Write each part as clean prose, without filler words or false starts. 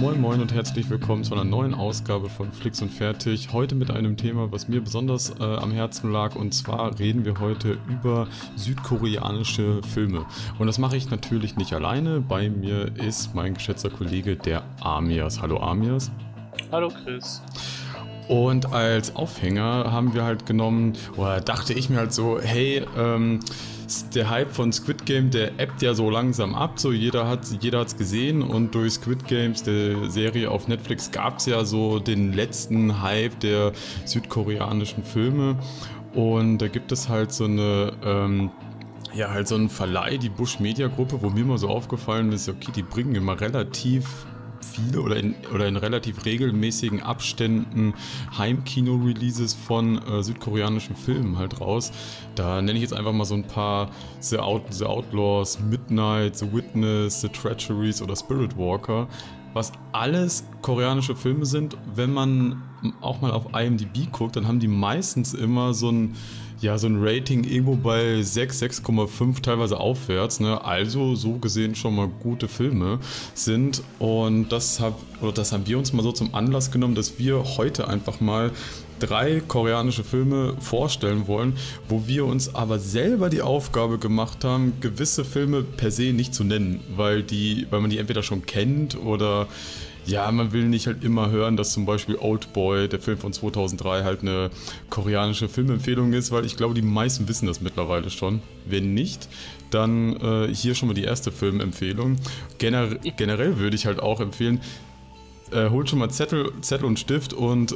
Moin Moin und herzlich willkommen zu einer neuen Ausgabe von Flix und Fertig. Heute mit einem Thema, was mir besonders am Herzen lag, und zwar reden wir heute über südkoreanische Filme. Und das mache ich natürlich nicht alleine. Bei mir ist mein geschätzter Kollege, der Amias. Hallo Amias. Hallo Chris. Und als Aufhänger haben wir halt genommen, oder dachte ich mir halt so, hey, der Hype von Squid Game, der ebbt ja so langsam ab, so jeder hat's gesehen, und durch Squid Games, der Serie auf Netflix, gab's ja so den letzten Hype der südkoreanischen Filme, und da gibt es halt so eine, halt so einen Verleih, die Bush Media Gruppe, wo mir mal so aufgefallen ist, okay, die bringen immer relativ viele oder in relativ regelmäßigen Abständen Heimkino-Releases von südkoreanischen Filmen halt raus. Da nenne ich jetzt einfach mal so ein paar: The Outlaws, Midnight, The Witness, The Treacheries oder Spirit Walker, was alles koreanische Filme sind. Wenn man auch mal auf IMDb guckt, dann haben die meistens immer so ein Rating irgendwo bei 6, 6,5, teilweise aufwärts, ne? Also so gesehen schon mal gute Filme sind. Und das haben wir uns mal so zum Anlass genommen, dass wir heute einfach mal 3 koreanische Filme vorstellen wollen, wo wir uns aber selber die Aufgabe gemacht haben, gewisse Filme per se nicht zu nennen, weil man die entweder schon kennt oder man will nicht halt immer hören, dass zum Beispiel Oldboy, der Film von 2003, halt eine koreanische Filmempfehlung ist, weil ich glaube, die meisten wissen das mittlerweile schon. Wenn nicht, dann hier schon mal die erste Filmempfehlung. Generell würde ich halt auch empfehlen, holt schon mal Zettel und Stift und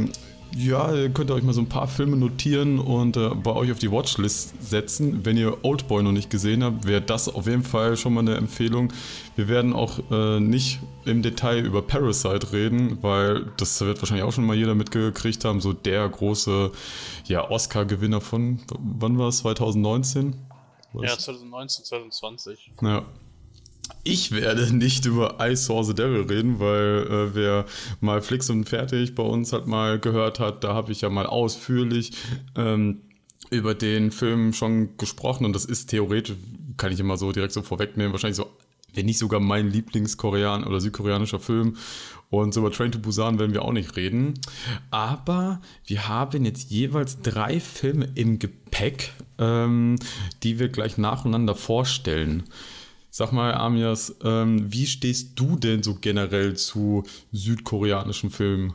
ihr könnt euch mal so ein paar Filme notieren und bei euch auf die Watchlist setzen. Wenn ihr Oldboy noch nicht gesehen habt, wäre das auf jeden Fall schon mal eine Empfehlung. Wir werden auch nicht im Detail über Parasite reden, weil das wird wahrscheinlich auch schon mal jeder mitgekriegt haben. So der große Oscar-Gewinner von, wann war es, 2019? Ja, 2019, 2020. Ja. Ich werde nicht über I Saw the Devil reden, weil wer mal Flix und Fertig bei uns halt mal gehört hat, da habe ich ja mal ausführlich über den Film schon gesprochen, und das ist theoretisch, kann ich immer so direkt so vorwegnehmen, wahrscheinlich so, wenn nicht sogar mein Lieblings-Korean- oder südkoreanischer Film. Und so über Train to Busan werden wir auch nicht reden. Aber wir haben jetzt jeweils 3 Filme im Gepäck, die wir gleich nacheinander vorstellen. Sag mal, Amias, wie stehst du denn so generell zu südkoreanischen Filmen?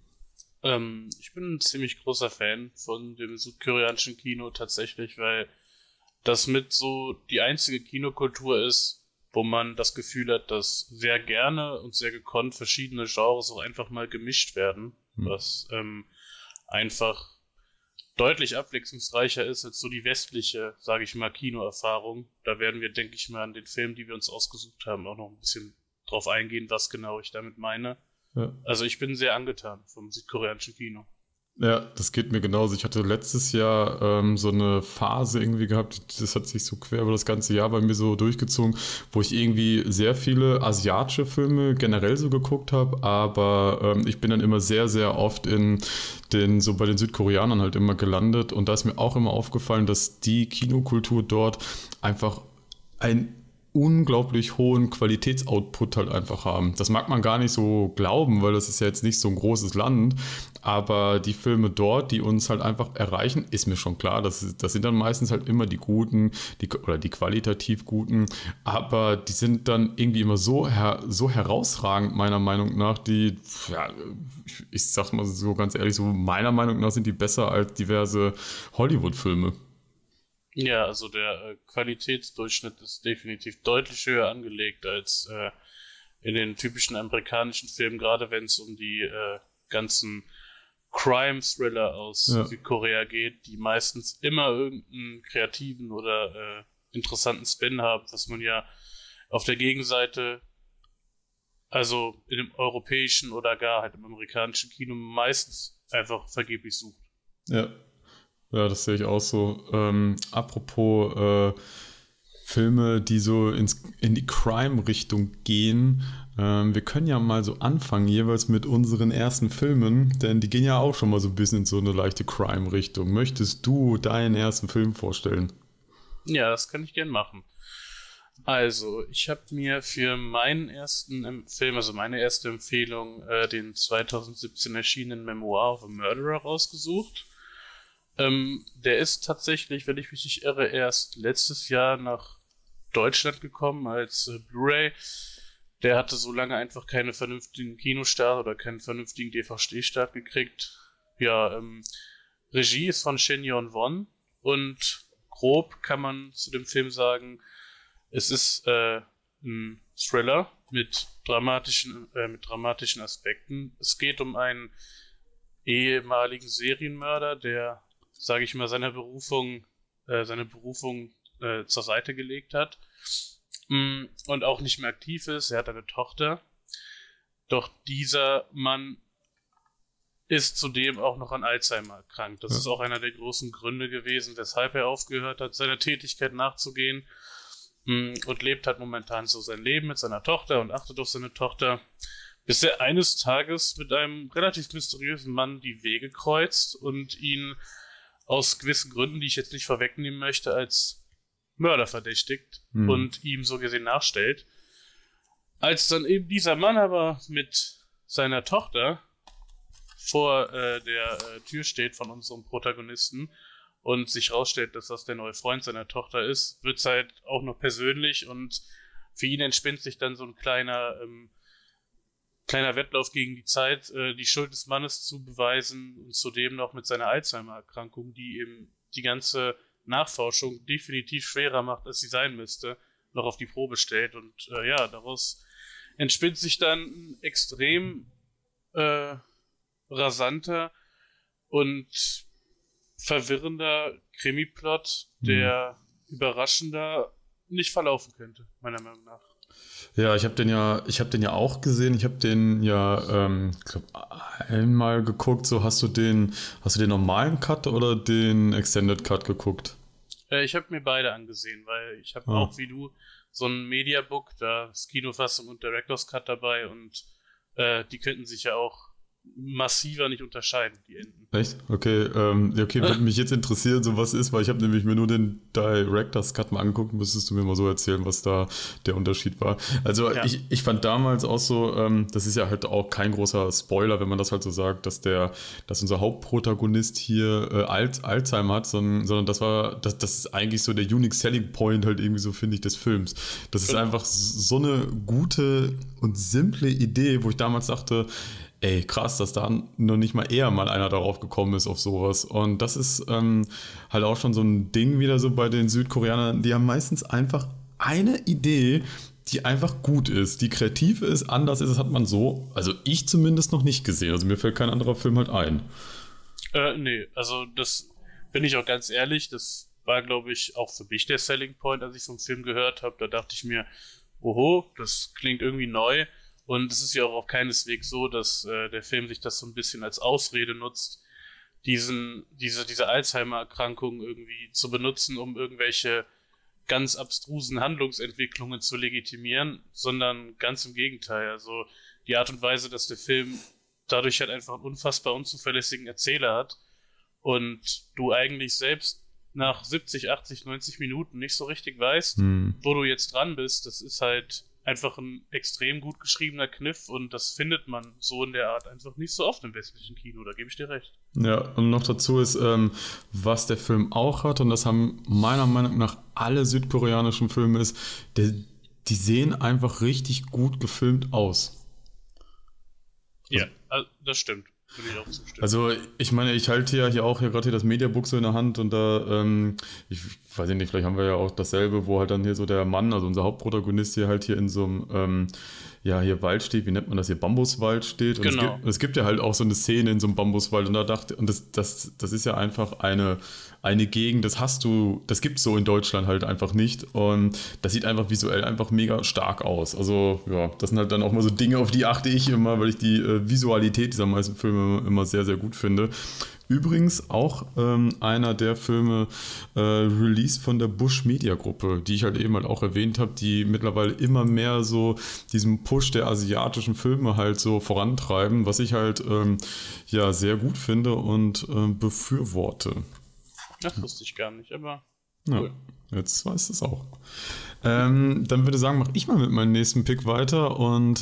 Ich bin ein ziemlich großer Fan von dem südkoreanischen Kino tatsächlich, weil das mit so die einzige Kinokultur ist, wo man das Gefühl hat, dass sehr gerne und sehr gekonnt verschiedene Genres auch einfach mal gemischt werden, was einfach deutlich abwechslungsreicher ist als so die westliche, sage ich mal, Kinoerfahrung. Da werden wir, denke ich mal, an den Filmen, die wir uns ausgesucht haben, auch noch ein bisschen drauf eingehen, was genau ich damit meine. Ja. Also ich bin sehr angetan vom südkoreanischen Kino. Ja, das geht mir genauso. Ich hatte letztes Jahr so eine Phase irgendwie gehabt, das hat sich so quer über das ganze Jahr bei mir so durchgezogen, wo ich irgendwie sehr viele asiatische Filme generell so geguckt habe, aber ich bin dann immer sehr, sehr oft bei den Südkoreanern halt immer gelandet, und da ist mir auch immer aufgefallen, dass die Kinokultur dort einfach ein unglaublich hohen Qualitätsoutput halt einfach haben. Das mag man gar nicht so glauben, weil das ist ja jetzt nicht so ein großes Land, aber die Filme dort, die uns halt einfach erreichen, ist mir schon klar, das sind dann meistens halt immer die guten, die qualitativ guten, aber die sind dann irgendwie immer so herausragend, meiner Meinung nach, ich sag mal so ganz ehrlich, so meiner Meinung nach sind die besser als diverse Hollywood-Filme. Ja, also der Qualitätsdurchschnitt ist definitiv deutlich höher angelegt als in den typischen amerikanischen Filmen, gerade wenn es um die ganzen Crime-Thriller aus Südkorea geht, die meistens immer irgendeinen kreativen oder interessanten Spin haben, was man ja auf der Gegenseite, also in dem europäischen oder gar halt im amerikanischen Kino, meistens einfach vergeblich sucht. Ja, das sehe ich auch so. Apropos Filme, die so in die Crime-Richtung gehen, wir können ja mal so anfangen, jeweils mit unseren ersten Filmen, denn die gehen ja auch schon mal so ein bisschen in so eine leichte Crime-Richtung. Möchtest du deinen ersten Film vorstellen? Ja, das kann ich gern machen. Also, ich habe mir für meinen ersten Film, also meine erste Empfehlung, den 2017 erschienenen Memoir of a Murderer rausgesucht. Der ist tatsächlich, wenn ich mich nicht irre, erst letztes Jahr nach Deutschland gekommen als Blu-ray. Der hatte so lange einfach keinen vernünftigen Kinostart oder keinen vernünftigen DVD-Start gekriegt. Ja, Regie ist von Shin Yeon-won und grob kann man zu dem Film sagen, es ist ein Thriller mit dramatischen Aspekten. Es geht um einen ehemaligen Serienmörder, der, sage ich mal, seine Berufung zur Seite gelegt hat und auch nicht mehr aktiv ist. Er hat eine Tochter. Doch dieser Mann ist zudem auch noch an Alzheimer erkrankt. Das ist auch einer der großen Gründe gewesen, weshalb er aufgehört hat, seiner Tätigkeit nachzugehen und lebt halt momentan so sein Leben mit seiner Tochter und achtet auf seine Tochter, bis er eines Tages mit einem relativ mysteriösen Mann die Wege kreuzt und ihn aus gewissen Gründen, die ich jetzt nicht vorwegnehmen möchte, als Mörder verdächtigt und ihm so gesehen nachstellt. Als dann eben dieser Mann aber mit seiner Tochter vor der Tür steht von unserem Protagonisten und sich rausstellt, dass das der neue Freund seiner Tochter ist, wird es halt auch noch persönlich und für ihn entspinnt sich dann so ein kleiner Wettlauf gegen die Zeit, die Schuld des Mannes zu beweisen und zudem noch mit seiner Alzheimer-Erkrankung, die eben die ganze Nachforschung definitiv schwerer macht, als sie sein müsste, noch auf die Probe stellt. Und daraus entspinnt sich dann ein extrem rasanter und verwirrender Krimi-Plot, der überraschender nicht verlaufen könnte, meiner Meinung nach. Ja, ich habe den ja auch gesehen. Ich habe den ja, glaub, einmal geguckt. So, hast du den normalen Cut oder den Extended Cut geguckt? Ich habe mir beide angesehen, weil ich habe auch wie du so ein Mediabook, da ist Kinofassung und Director's Cut dabei und die könnten sich ja auch massiver nicht unterscheiden, die Enden. Echt? Okay, würde mich jetzt interessieren, so was ist, weil ich habe nämlich mir nur den Director's Cut mal angeguckt, müsstest du mir mal so erzählen, was da der Unterschied war. Also ich fand damals auch so, das ist ja halt auch kein großer Spoiler, wenn man das halt so sagt, dass unser Hauptprotagonist hier Alzheimer hat, sondern das ist eigentlich so der Unique Selling Point halt irgendwie so, finde ich, des Films. Das ist einfach so eine gute und simple Idee, wo ich damals dachte, ey, krass, dass da noch nicht mal eher mal einer darauf gekommen ist auf sowas. Und das ist halt auch schon so ein Ding wieder so bei den Südkoreanern. Die haben meistens einfach eine Idee, die einfach gut ist, die kreativ ist, anders ist, das hat man so, also ich zumindest noch nicht gesehen. Also mir fällt kein anderer Film halt ein. Nee, also das bin ich auch ganz ehrlich, das war, glaube ich, auch für mich der Selling Point, als ich vom Film gehört habe. Da dachte ich mir, oho, das klingt irgendwie neu. Und es ist ja auch auf keineswegs so, dass der Film sich das so ein bisschen als Ausrede nutzt, diese Alzheimer-Erkrankung irgendwie zu benutzen, um irgendwelche ganz abstrusen Handlungsentwicklungen zu legitimieren, sondern ganz im Gegenteil. Also die Art und Weise, dass der Film dadurch halt einfach einen unfassbar unzuverlässigen Erzähler hat und du eigentlich selbst nach 70, 80, 90 Minuten nicht so richtig weißt, wo du jetzt dran bist, das ist halt einfach ein extrem gut geschriebener Kniff und das findet man so in der Art einfach nicht so oft im westlichen Kino, da gebe ich dir recht. Ja, und noch dazu ist, was der Film auch hat, und das haben meiner Meinung nach alle südkoreanischen Filme, ist, die sehen einfach richtig gut gefilmt aus. Ja, das stimmt. Also ich meine, ich halte ja hier auch gerade das Mediabook so in der Hand und da, ich weiß nicht, vielleicht haben wir ja auch dasselbe, wo halt dann hier so der Mann, also unser Hauptprotagonist hier halt hier in so einem, hier Wald steht, wie nennt man das hier, Bambuswald steht. Und genau. es gibt ja halt auch so eine Szene in so einem Bambuswald und da das ist ja einfach eine Gegend, das gibt's so in Deutschland halt einfach nicht und das sieht einfach visuell einfach mega stark aus. Also ja, das sind halt dann auch mal so Dinge, auf die achte ich immer, weil ich die Visualität dieser meisten Filme immer sehr, sehr gut finde. Übrigens auch einer der Filme released von der Bush Media Gruppe, die ich halt eben halt auch erwähnt habe, die mittlerweile immer mehr so diesen Push der asiatischen Filme halt so vorantreiben, was ich halt sehr gut finde und befürworte. Das wusste ich gar nicht, aber Ja, Cool. jetzt weißt du es auch. Dann würde ich sagen, mache ich mal mit meinem nächsten Pick weiter und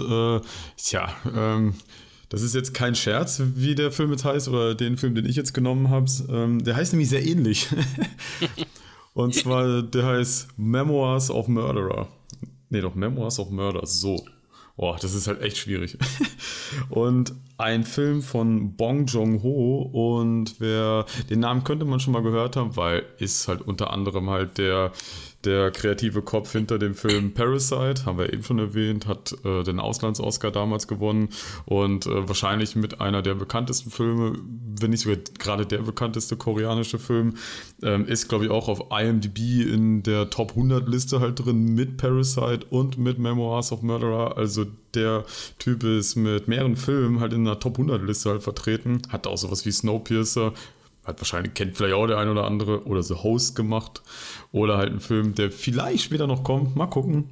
das ist jetzt kein Scherz, wie der Film jetzt heißt oder den Film, den ich jetzt genommen habe. Der heißt nämlich sehr ähnlich. Und zwar, der heißt Memoirs of Murderer. Nee, doch, Memoirs of Murder, so. Boah, das ist halt echt schwierig. Und ein Film von Bong Joon-ho und den Namen könnte man schon mal gehört haben, weil ist halt unter anderem halt der kreative Kopf hinter dem Film Parasite, haben wir eben schon erwähnt, hat den Auslands-Oscar damals gewonnen und wahrscheinlich mit einer der bekanntesten Filme, wenn nicht sogar gerade der bekannteste koreanische Film, ist glaube ich auch auf IMDb in der Top 100 Liste halt drin mit Parasite und mit Memoirs of Murderer, also der Typ ist mit mehreren Filmen halt in einer Top 100 Liste halt vertreten, hat auch sowas wie Snowpiercer, kennt vielleicht auch der ein oder andere, oder The Host gemacht. Oder halt ein Film, der vielleicht später noch kommt. Mal gucken.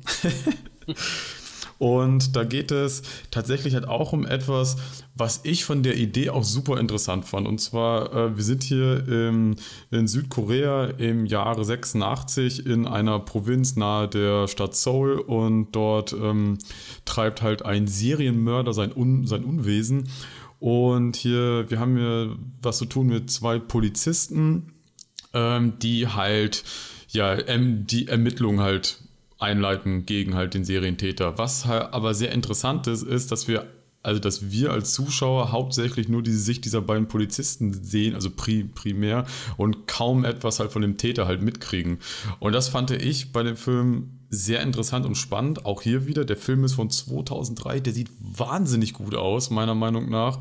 Und da geht es tatsächlich halt auch um etwas, was ich von der Idee auch super interessant fand. Und zwar, wir sind hier in Südkorea im Jahre 86 in einer Provinz nahe der Stadt Seoul. Und dort treibt halt ein Serienmörder sein Unwesen. Und wir haben hier was zu tun mit zwei Polizisten, die halt die Ermittlungen halt einleiten gegen halt den Serientäter. Was halt aber sehr interessant ist, dass wir als Zuschauer hauptsächlich nur die Sicht dieser beiden Polizisten sehen, also primär, und kaum etwas halt von dem Täter halt mitkriegen. Und das fand ich bei dem Film sehr interessant und spannend. Auch hier wieder, der Film ist von 2003, der sieht wahnsinnig gut aus, meiner Meinung nach.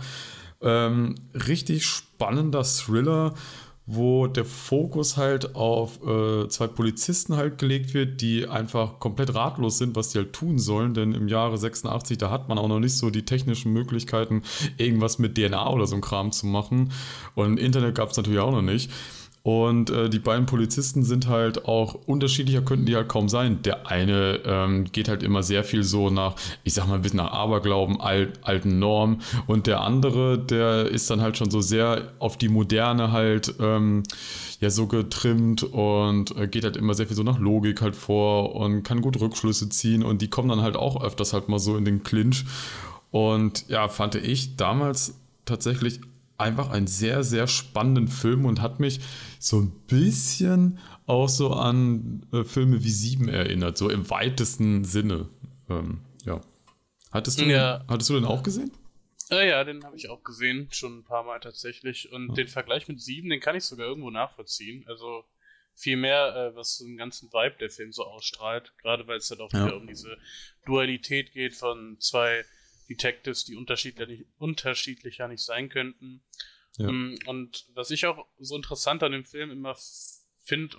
Richtig spannender Thriller, wo der Fokus halt auf zwei Polizisten halt gelegt wird, die einfach komplett ratlos sind, was die halt tun sollen, denn im Jahre 86, da hat man auch noch nicht so die technischen Möglichkeiten, irgendwas mit DNA oder so ein Kram zu machen, und Internet gab es natürlich auch noch nicht. Und die beiden Polizisten sind halt auch unterschiedlicher, könnten die halt kaum sein. Der eine geht halt immer sehr viel so nach, ich sag mal, ein bisschen nach Aberglauben, alten Normen. Und der andere, der ist dann halt schon so sehr auf die Moderne halt so getrimmt und geht halt immer sehr viel so nach Logik halt vor und kann gut Rückschlüsse ziehen. Und die kommen dann halt auch öfters halt mal so in den Clinch. Und ja, fand ich damals tatsächlich einfach einen sehr, sehr spannenden Film und hat mich so ein bisschen auch so an Filme wie Sieben erinnert, so im weitesten Sinne. Ja. Hattest du den auch gesehen? Ja, den habe ich auch gesehen, schon ein paar Mal tatsächlich. Und den Vergleich mit Sieben, den kann ich sogar irgendwo nachvollziehen. Also viel mehr, was so den ganzen Vibe der Film so ausstrahlt. Gerade weil es halt auch wieder um diese Dualität geht von zwei Detectives, die unterschiedlicher nicht sein könnten. Ja. Und was ich auch so interessant an dem Film immer finde,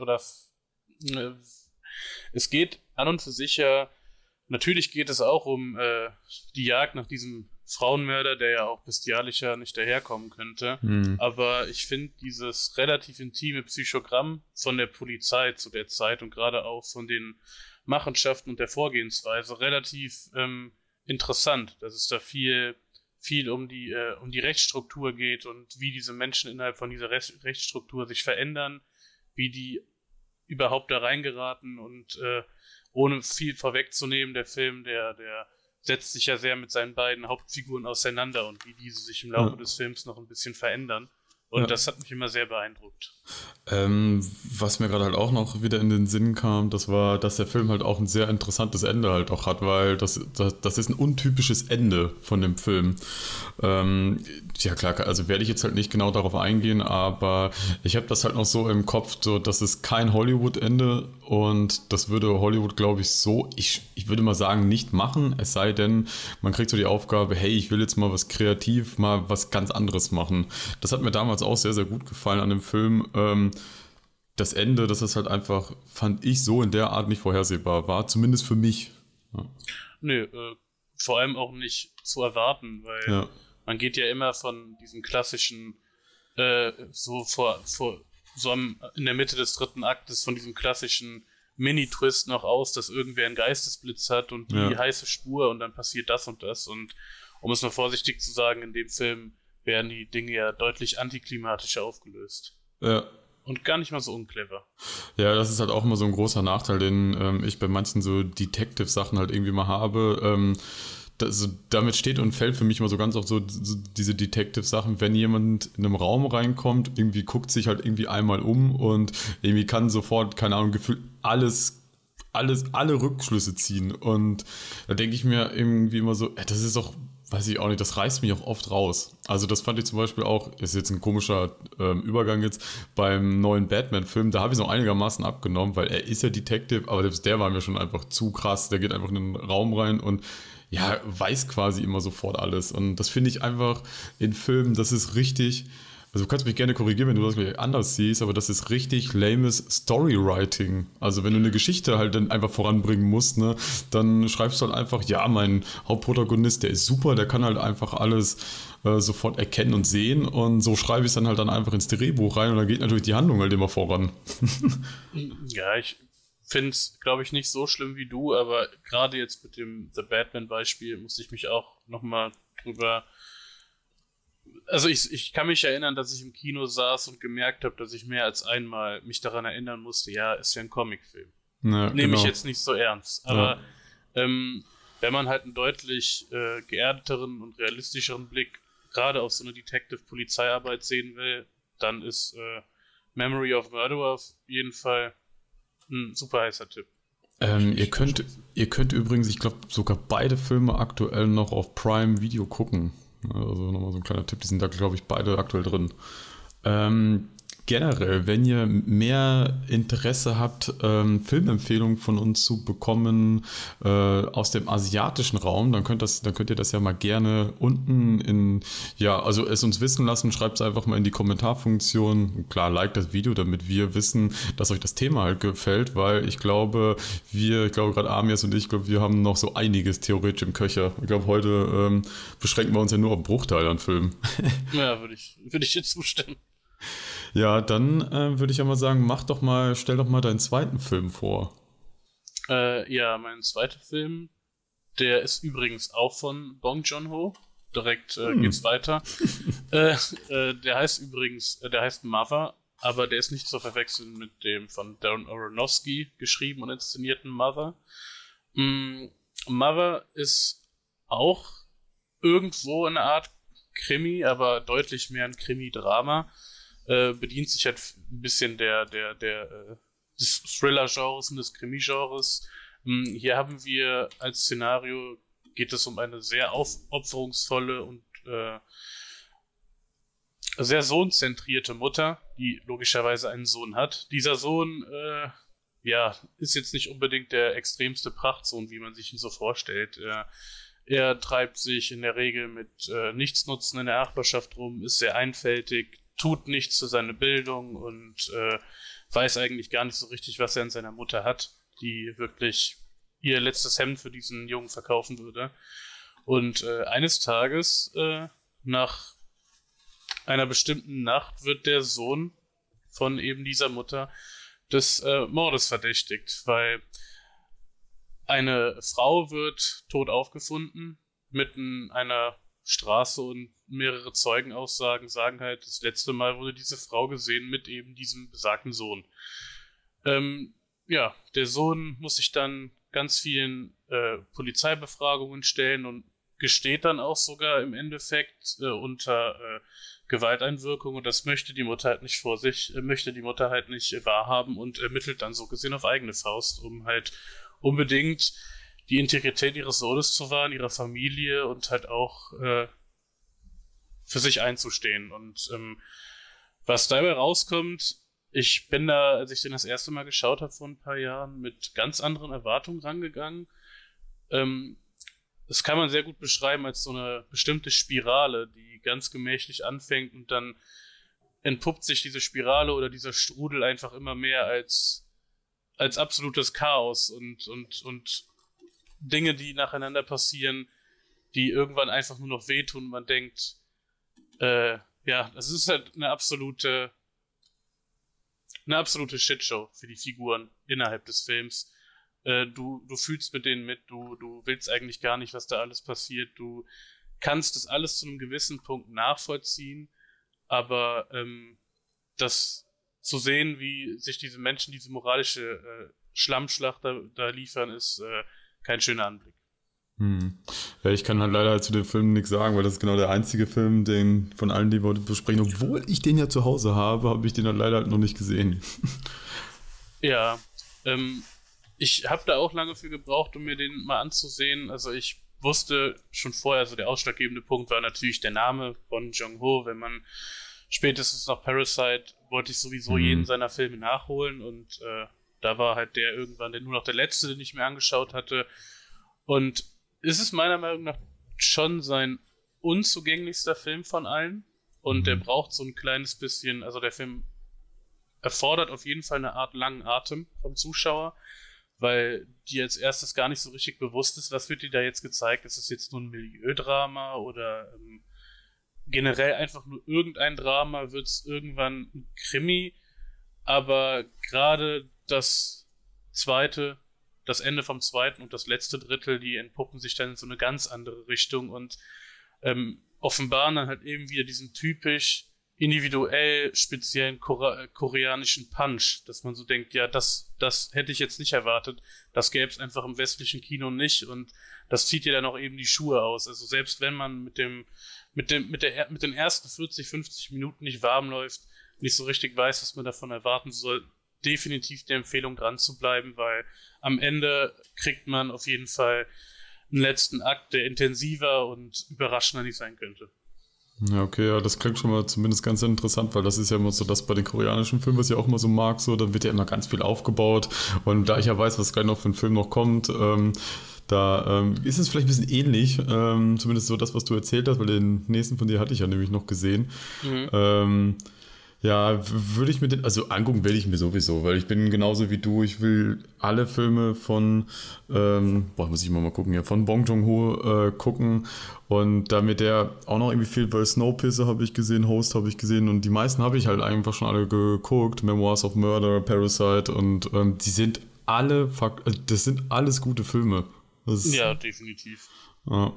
es geht an und für sich ja, natürlich geht es auch um die Jagd nach diesem Frauenmörder, der ja auch bestialischer nicht daherkommen könnte. Aber ich finde dieses relativ intime Psychogramm von der Polizei zu der Zeit und gerade auch von den Machenschaften und der Vorgehensweise relativ interessant, dass es da viel um die Rechtsstruktur geht und wie diese Menschen innerhalb von dieser Rechtsstruktur sich verändern, wie die überhaupt da reingeraten und ohne viel vorwegzunehmen, der Film, der setzt sich ja sehr mit seinen beiden Hauptfiguren auseinander und wie diese sich im Laufe des Films noch ein bisschen verändern. Und das hat mich immer sehr beeindruckt. Was mir gerade halt auch noch wieder in den Sinn kam, das war, dass der Film halt auch ein sehr interessantes Ende halt auch hat, weil das ist ein untypisches Ende von dem Film. Ja klar, also werde ich jetzt halt nicht genau darauf eingehen, aber ich habe das halt noch so im Kopf, so, das ist kein Hollywood-Ende und das würde Hollywood, glaube ich, so, ich würde mal sagen, nicht machen, es sei denn, man kriegt so die Aufgabe, hey, ich will jetzt mal was ganz anderes machen. Das hat mir damals auch sehr, sehr gut gefallen an dem Film. Das Ende, das ist halt einfach, fand ich, so in der Art nicht vorhersehbar war, zumindest für mich. Ja. Nö, vor allem auch nicht zu erwarten, weil man geht ja immer von diesem klassischen, in der Mitte des dritten Aktes, von diesem klassischen Mini-Twist noch aus, dass irgendwer einen Geistesblitz hat und die heiße Spur und dann passiert das und das. Und um es mal vorsichtig zu sagen, in dem Film werden die Dinge ja deutlich antiklimatischer aufgelöst. Ja, Und gar nicht mal so unclever. Ja, das ist halt auch immer so ein großer Nachteil, den ich bei manchen so Detective-Sachen halt irgendwie mal habe. Damit steht und fällt für mich immer so ganz oft so diese Detective-Sachen, wenn jemand in einem Raum reinkommt, irgendwie guckt sich halt irgendwie einmal um und irgendwie kann sofort, keine Ahnung, gefühlt alle Rückschlüsse ziehen. Und da denke ich mir irgendwie immer so, das ist doch, weiß ich auch nicht, das reißt mich auch oft raus. Also das fand ich zum Beispiel auch, ist jetzt ein komischer Übergang jetzt, beim neuen Batman-Film, da habe ich es noch einigermaßen abgenommen, weil er ist ja Detective, aber selbst der war mir schon einfach zu krass. Der geht einfach in den Raum rein und ja, weiß quasi immer sofort alles. Und das finde ich einfach in Filmen, das ist richtig. Also du kannst mich gerne korrigieren, wenn du das gleich anders siehst, aber das ist richtig lames Storywriting. Also wenn du eine Geschichte halt dann einfach voranbringen musst, ne, dann schreibst du halt einfach, ja, mein Hauptprotagonist, der ist super, der kann halt einfach alles sofort erkennen und sehen und so schreibe ich es dann einfach ins Drehbuch rein und dann geht natürlich die Handlung halt immer voran. Ja, ich finde es, glaube ich, nicht so schlimm wie du, aber gerade jetzt mit dem The Batman-Beispiel musste ich mich auch nochmal drüber. Also ich kann mich erinnern, dass ich im Kino saß und gemerkt habe, dass ich mehr als einmal mich daran erinnern musste, ja, ist ja ein Comicfilm. Ja, Nehme ich genau. jetzt nicht so ernst. Aber wenn man halt einen deutlich geerdeteren und realistischeren Blick gerade auf so eine Detective-Polizeiarbeit sehen will, dann ist Memory of Murder auf jeden Fall ein super heißer Tipp. Ihr könnt übrigens, ich glaube, sogar beide Filme aktuell noch auf Prime Video gucken. Also nochmal so ein kleiner Tipp, die sind da, glaube ich, beide aktuell drin. Generell, wenn ihr mehr Interesse habt, Filmempfehlungen von uns zu bekommen aus dem asiatischen Raum, dann könnt ihr das ja mal gerne unten also es uns wissen lassen, schreibt es einfach mal in die Kommentarfunktion. Klar, liked das Video, damit wir wissen, dass euch das Thema halt gefällt, weil ich glaube gerade Amias und ich, wir haben noch so einiges theoretisch im Köcher. Ich glaube, heute beschränken wir uns ja nur auf einen Bruchteil an Filmen. Ja, würde ich dir zustimmen. Ja, dann würde ich ja mal sagen, stell doch mal deinen zweiten Film vor. Ja, mein zweiter Film, der ist übrigens auch von Bong Joon-ho. Direkt geht's weiter. Der heißt Mother, aber der ist nicht zu verwechseln mit dem von Darren Aronofsky geschrieben und inszenierten Mother. Mother ist auch irgendwo eine Art Krimi, aber deutlich mehr ein Krimi-Drama. Bedient sich halt ein bisschen des Thriller-Genres und des Krimi-Genres. Hier haben wir als Szenario, geht es um eine sehr aufopferungsvolle und sehr sohnzentrierte Mutter, die logischerweise einen Sohn hat. Dieser Sohn, ist jetzt nicht unbedingt der extremste Prachtsohn, wie man sich ihn so vorstellt. Er treibt sich in der Regel mit Nichtsnutzen in der Nachbarschaft rum, ist sehr einfältig, tut nichts für seine Bildung und weiß eigentlich gar nicht so richtig, was er an seiner Mutter hat, die wirklich ihr letztes Hemd für diesen Jungen verkaufen würde. Und eines Tages, nach einer bestimmten Nacht, wird der Sohn von eben dieser Mutter des Mordes verdächtigt, weil eine Frau wird tot aufgefunden, mitten einer Straße und mehrere Zeugenaussagen sagen halt, das letzte Mal wurde diese Frau gesehen mit eben diesem besagten Sohn. Der Sohn muss sich dann ganz vielen Polizeibefragungen stellen und gesteht dann auch sogar im Endeffekt unter Gewalteinwirkung und das möchte die Mutter halt nicht wahrhaben und ermittelt dann so gesehen auf eigene Faust, um halt unbedingt die Integrität ihres Sohnes zu wahren, ihrer Familie und halt auch für sich einzustehen. Und was dabei rauskommt, ich bin da, als ich den das erste Mal geschaut habe vor ein paar Jahren, mit ganz anderen Erwartungen rangegangen. Das kann man sehr gut beschreiben als so eine bestimmte Spirale, die ganz gemächlich anfängt und dann entpuppt sich diese Spirale oder dieser Strudel einfach immer mehr als absolutes Chaos und Dinge, die nacheinander passieren, die irgendwann einfach nur noch wehtun. Man denkt, das ist halt eine absolute Shitshow für die Figuren innerhalb des Films. Du fühlst mit denen mit, du willst eigentlich gar nicht, was da alles passiert. Du kannst das alles zu einem gewissen Punkt nachvollziehen, aber das zu sehen, wie sich diese Menschen diese moralische Schlammschlacht da liefern, ist kein schöner Anblick. Ja, ich kann halt leider zu dem Film nichts sagen, weil das ist genau der einzige Film, den von allen, die wir besprechen, obwohl ich den ja zu Hause habe ich den halt leider halt noch nicht gesehen. Ja, ich habe da auch lange für gebraucht, um mir den mal anzusehen. Also ich wusste schon vorher, also der ausschlaggebende Punkt war natürlich der Name Bong Joon-ho. Wenn man spätestens nach Parasite wollte ich sowieso jeden seiner Filme nachholen und da war halt der irgendwann nur noch der letzte, den ich mir angeschaut hatte. Und es ist meiner Meinung nach schon sein unzugänglichster Film von allen. Und der braucht so ein kleines bisschen, also der Film erfordert auf jeden Fall eine Art langen Atem vom Zuschauer, weil dir als erstes gar nicht so richtig bewusst ist, was wird dir da jetzt gezeigt. Ist es jetzt nur ein Milieudrama oder generell einfach nur irgendein Drama, wird es irgendwann ein Krimi, aber gerade das Ende vom zweiten und das letzte Drittel, die entpuppen sich dann in so eine ganz andere Richtung und offenbaren dann halt eben wieder diesen typisch individuell speziellen koreanischen Punch, dass man so denkt, ja, das hätte ich jetzt nicht erwartet, das gäbe es einfach im westlichen Kino nicht und das zieht dir dann auch eben die Schuhe aus. Also selbst wenn man mit den ersten 40, 50 Minuten nicht warm läuft, nicht so richtig weiß, was man davon erwarten soll, definitiv die Empfehlung dran zu bleiben, weil am Ende kriegt man auf jeden Fall einen letzten Akt, der intensiver und überraschender nicht sein könnte. Ja, okay, ja, das klingt schon mal zumindest ganz interessant, weil das ist ja immer so das bei den koreanischen Filmen, was ich auch immer so mag, so, da wird ja immer ganz viel aufgebaut und da ich ja weiß, was gleich noch für ein Film noch kommt, da ist es vielleicht ein bisschen ähnlich, zumindest so das, was du erzählt hast, weil den nächsten von dir hatte ich ja nämlich noch gesehen. Ja, würde ich mir den, also angucken werde ich mir sowieso, weil ich bin genauso wie du, ich will alle Filme von, muss ich mal gucken, ja, von Bong Joon-ho gucken und damit der auch noch irgendwie fehlt, weil Snowpiercer habe ich gesehen, Host habe ich gesehen und die meisten habe ich halt einfach schon alle geguckt, Memoirs of Murder, Parasite und die sind alle, das sind alles gute Filme. Ja, definitiv. Ja.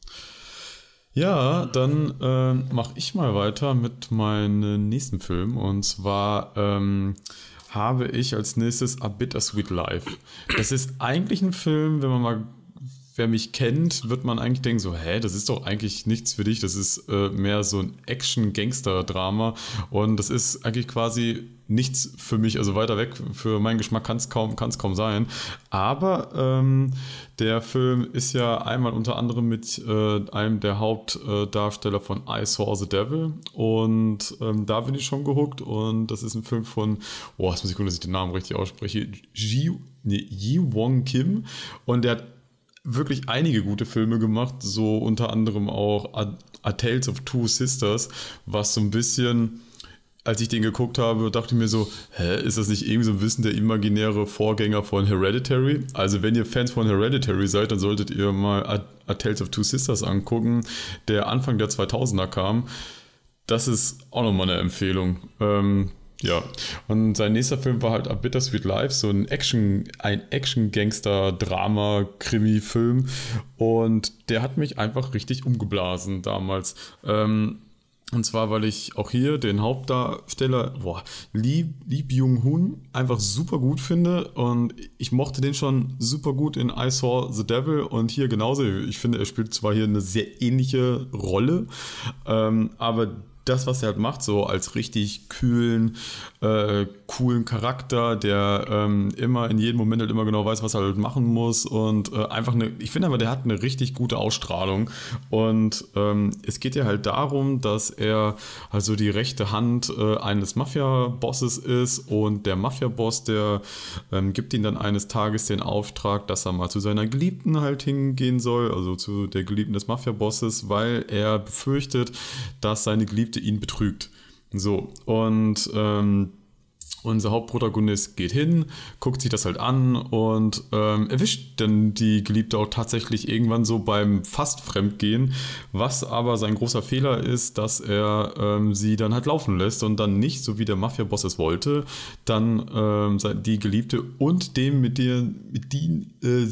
Ja, dann mache ich mal weiter mit meinem nächsten Film. Und zwar habe ich als nächstes A Bittersweet Life. Das ist eigentlich ein Film, wer mich kennt, wird man eigentlich denken so, das ist doch eigentlich nichts für dich. Das ist mehr so ein Action-Gangster-Drama. Und das ist eigentlich quasi nichts für mich, also weiter weg für meinen Geschmack kann es kaum sein. Aber der Film ist ja einmal unter anderem mit einem der Hauptdarsteller von I Saw the Devil und da bin ich schon gehuckt und das ist ein Film von, jetzt muss ich gucken, dass ich den Namen richtig ausspreche, Ji Won Kim und der hat wirklich einige gute Filme gemacht, so unter anderem auch A Tales of Two Sisters, was so ein bisschen, als ich den geguckt habe, dachte ich mir so, ist das nicht irgendwie so ein bisschen der imaginäre Vorgänger von Hereditary? Also wenn ihr Fans von Hereditary seid, dann solltet ihr mal A Tales of Two Sisters angucken, der Anfang der 2000er kam. Das ist auch nochmal eine Empfehlung. Ja, und sein nächster Film war halt A Bittersweet Life, so ein Action-Gangster-Drama-Krimi-Film und der hat mich einfach richtig umgeblasen damals. Und zwar, weil ich auch hier den Hauptdarsteller Lee Byung-hun einfach super gut finde und ich mochte den schon super gut in I Saw the Devil und hier genauso. Ich finde, er spielt zwar hier eine sehr ähnliche Rolle, aber das, was er halt macht, so als richtig coolen Charakter, der immer in jedem Moment halt immer genau weiß, was er halt machen muss und ich finde aber, der hat eine richtig gute Ausstrahlung und es geht ja halt darum, dass er also die rechte Hand eines Mafia-Bosses ist und der Mafia-Boss, der gibt ihm dann eines Tages den Auftrag, dass er mal zu seiner Geliebten halt hingehen soll, also zu der Geliebten des Mafia-Bosses, weil er befürchtet, dass seine Geliebte ihn betrügt. So, und unser Hauptprotagonist geht hin, guckt sich das halt an und erwischt dann die Geliebte auch tatsächlich irgendwann so beim fast Fremdgehen, was aber sein großer Fehler ist, dass er sie dann halt laufen lässt und dann nicht, so wie der Mafia-Boss es wollte, dann die Geliebte und dem, mit dem sie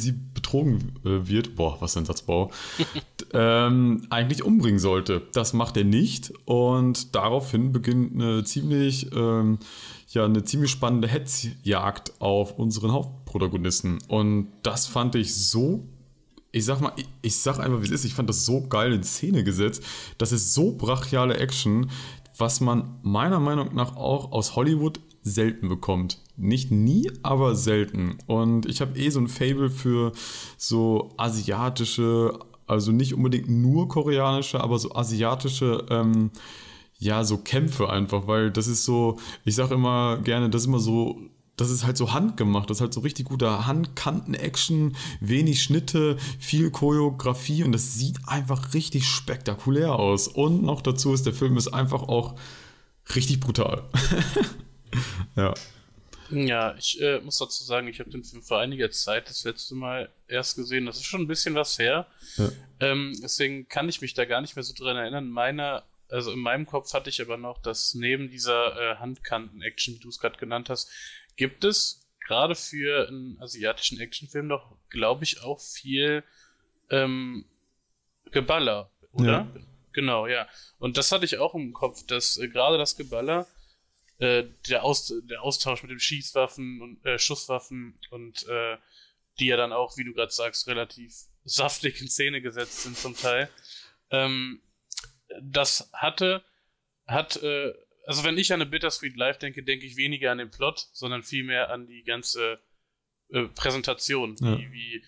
betrogen wird, boah, was für ein Satzbau, eigentlich umbringen sollte. Das macht er nicht und daraufhin beginnt eine ziemlich spannende Hetzjagd auf unseren Hauptprotagonisten. Und das fand ich so, ich sag einfach, wie es ist, ich fand das so geil in Szene gesetzt. Das ist so brachiale Action, was man meiner Meinung nach auch aus Hollywood selten bekommt. Nicht nie, aber selten. Und ich habe so ein Faible für so asiatische, also nicht unbedingt nur koreanische, aber so asiatische, so Kämpfe einfach, weil das ist so, ich sage immer gerne, das ist halt so handgemacht, das ist halt so richtig guter Handkanten-Action, wenig Schnitte, viel Choreografie und das sieht einfach richtig spektakulär aus. Und noch dazu ist, der Film ist einfach auch richtig brutal. Ja. Ja, ich muss dazu sagen, ich habe den Film vor einiger Zeit das letzte Mal erst gesehen. Das ist schon ein bisschen was her. Ja. Deswegen kann ich mich da gar nicht mehr so dran erinnern. Also in meinem Kopf hatte ich aber noch, dass neben dieser Handkanten-Action, wie du es gerade genannt hast, gibt es gerade für einen asiatischen Actionfilm doch, glaube ich, auch viel Geballer, oder? Ja. Genau, ja. Und das hatte ich auch im Kopf, dass gerade das Geballer, der Austausch mit den Schießwaffen und Schusswaffen und die ja dann auch, wie du gerade sagst, relativ saftig in Szene gesetzt sind zum Teil. Das also wenn ich an eine Bittersweet Life denke, denke ich weniger an den Plot, sondern vielmehr an die ganze Präsentation, Ja.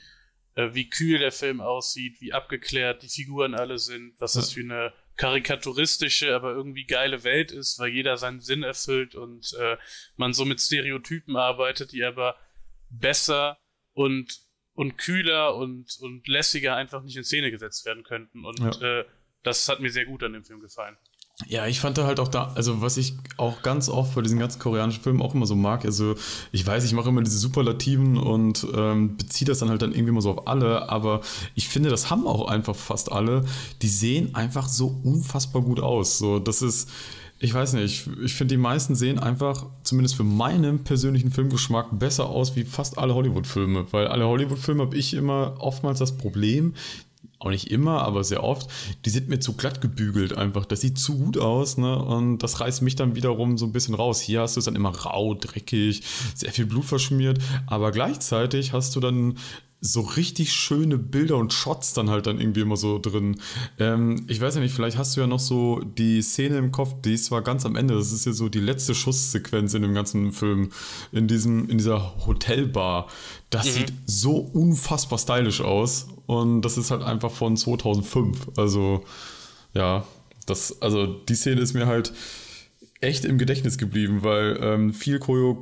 wie kühl der Film aussieht, wie abgeklärt die Figuren alle sind, was das für eine karikaturistische, aber irgendwie geile Welt ist, weil jeder seinen Sinn erfüllt und man so mit Stereotypen arbeitet, die aber besser und kühler und lässiger einfach nicht in Szene gesetzt werden könnten. Und das hat mir sehr gut an dem Film gefallen. Ja, ich fand da halt auch also was ich auch ganz oft bei diesen ganzen koreanischen Filmen auch immer so mag, also ich weiß, ich mache immer diese Superlativen und beziehe das dann halt dann irgendwie mal so auf alle, aber ich finde, das haben auch einfach fast alle, die sehen einfach so unfassbar gut aus, so, das ist, ich weiß nicht, ich finde, die meisten sehen einfach, zumindest für meinen persönlichen Filmgeschmack, besser aus wie fast alle Hollywood-Filme, weil alle Hollywood-Filme habe ich immer oftmals das Problem, auch nicht immer, aber sehr oft, die sind mir zu glatt gebügelt einfach. Das sieht zu gut aus, ne? Und das reißt mich dann wiederum so ein bisschen raus. Hier hast du es dann immer rau, dreckig, sehr viel Blut verschmiert, aber gleichzeitig hast du dann so richtig schöne Bilder und Shots dann halt dann irgendwie immer so drin. Ich weiß ja nicht, vielleicht hast du ja noch so die Szene im Kopf, die ist zwar ganz am Ende, das ist ja so die letzte Schusssequenz in dem ganzen Film, in dieser Hotelbar. Das sieht so unfassbar stylisch aus und das ist halt einfach von 2005. Also, ja, also die Szene ist mir halt echt im Gedächtnis geblieben, weil viele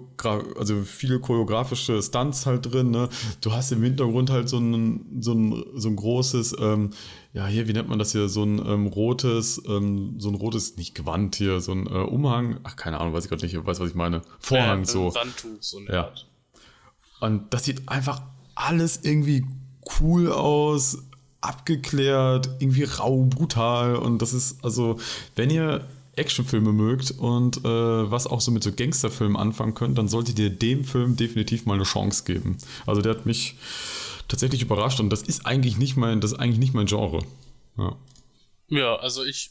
choreografische Stunts halt drin, ne? Du hast im Hintergrund halt so ein großes, hier, wie nennt man das hier, so ein rotes, nicht Gewand hier, so ein Umhang, ach, keine Ahnung, weiß ich gerade nicht, weiß, was ich meine, Vorhang so. Wandtuch, so eine Ja. Art. Und das sieht einfach alles irgendwie cool aus, abgeklärt, irgendwie rau, brutal und das ist, also, wenn ihr Actionfilme mögt und was auch so mit so Gangsterfilmen anfangen könnt, dann solltet ihr dem Film definitiv mal eine Chance geben. Also der hat mich tatsächlich überrascht und das ist eigentlich nicht mein Genre. Ja, Ja, also ich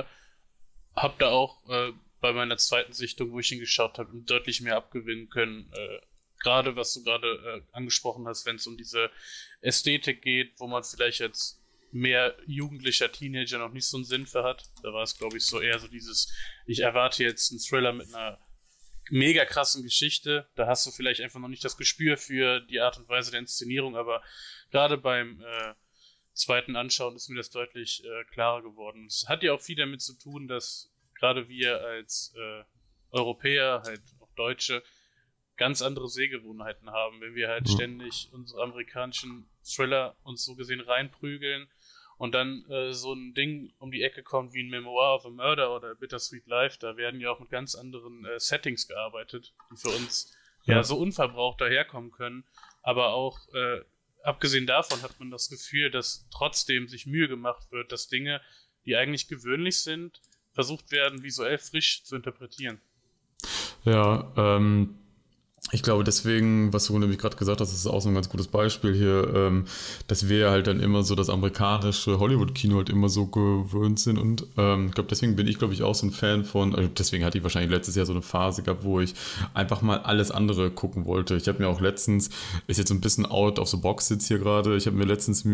habe da auch bei meiner zweiten Sichtung, wo ich ihn geschaut habe, deutlich mehr abgewinnen können. Gerade was du gerade angesprochen hast, wenn es um diese Ästhetik geht, wo man vielleicht jetzt mehr jugendlicher Teenager noch nicht so einen Sinn für hat. Da war es, glaube ich, so eher so dieses, ich erwarte jetzt einen Thriller mit einer mega krassen Geschichte. Da hast du vielleicht einfach noch nicht das Gespür für die Art und Weise der Inszenierung, aber gerade beim zweiten Anschauen ist mir das deutlich klarer geworden. Es hat ja auch viel damit zu tun, dass gerade wir als Europäer, halt auch Deutsche, ganz andere Sehgewohnheiten haben, wenn wir halt ständig unsere amerikanischen Thriller uns so gesehen reinprügeln und dann so ein Ding um die Ecke kommt wie ein Memoir of a Murder oder Bittersweet Life, da werden ja auch mit ganz anderen Settings gearbeitet, die für uns ja so unverbraucht daherkommen können, aber auch abgesehen davon hat man das Gefühl, dass trotzdem sich Mühe gemacht wird, dass Dinge, die eigentlich gewöhnlich sind, versucht werden, visuell frisch zu interpretieren. Ja, Ich glaube, deswegen, was du nämlich gerade gesagt hast, ist auch so ein ganz gutes Beispiel hier, dass wir halt dann immer so das amerikanische Hollywood-Kino halt immer so gewöhnt sind und ich glaube, deswegen bin ich, glaube ich, auch so ein Fan von, also deswegen hatte ich wahrscheinlich letztes Jahr so eine Phase gehabt, wo ich einfach mal alles andere gucken wollte. Ich habe mir auch letztens, ist jetzt so ein bisschen out of the box jetzt hier gerade, ich habe mir letztens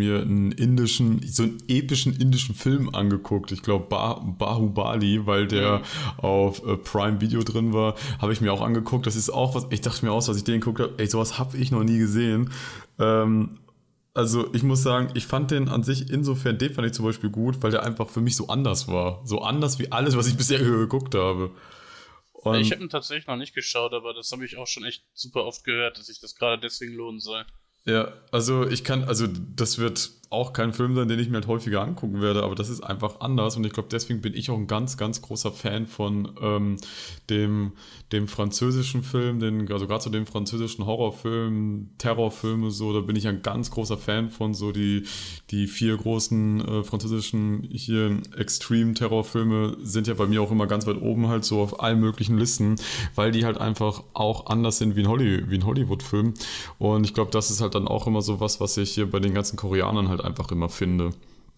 so einen epischen indischen Film angeguckt. Ich glaube, Bahubali, weil der auf Prime Video drin war, habe ich mir auch angeguckt. Das ist auch was, ich dachte mir aus, als ich den geguckt habe, ey, sowas habe ich noch nie gesehen. Also ich muss sagen, ich fand den an sich insofern, den fand ich zum Beispiel gut, weil der einfach für mich so anders war. So anders wie alles, was ich bisher geguckt habe. Ich Und habe ihn tatsächlich noch nicht geschaut, aber das habe ich auch schon echt super oft gehört, dass sich das gerade deswegen lohnen soll. ja, also das wird auch kein Film sein, den ich mir halt häufiger angucken werde, aber das ist einfach anders und ich glaube, deswegen bin ich auch ein ganz, ganz großer Fan von dem, dem französischen Film, also gerade so dem französischen Horrorfilm, Terrorfilme, so, da bin ich ein ganz großer Fan von, so die vier großen französischen hier Extreme-Terrorfilme sind ja bei mir auch immer ganz weit oben halt so auf allen möglichen Listen, weil die halt einfach auch anders sind wie ein Hollywood-Film und ich glaube, das ist halt dann auch immer so was ich hier bei den ganzen Koreanern halt einfach immer finde.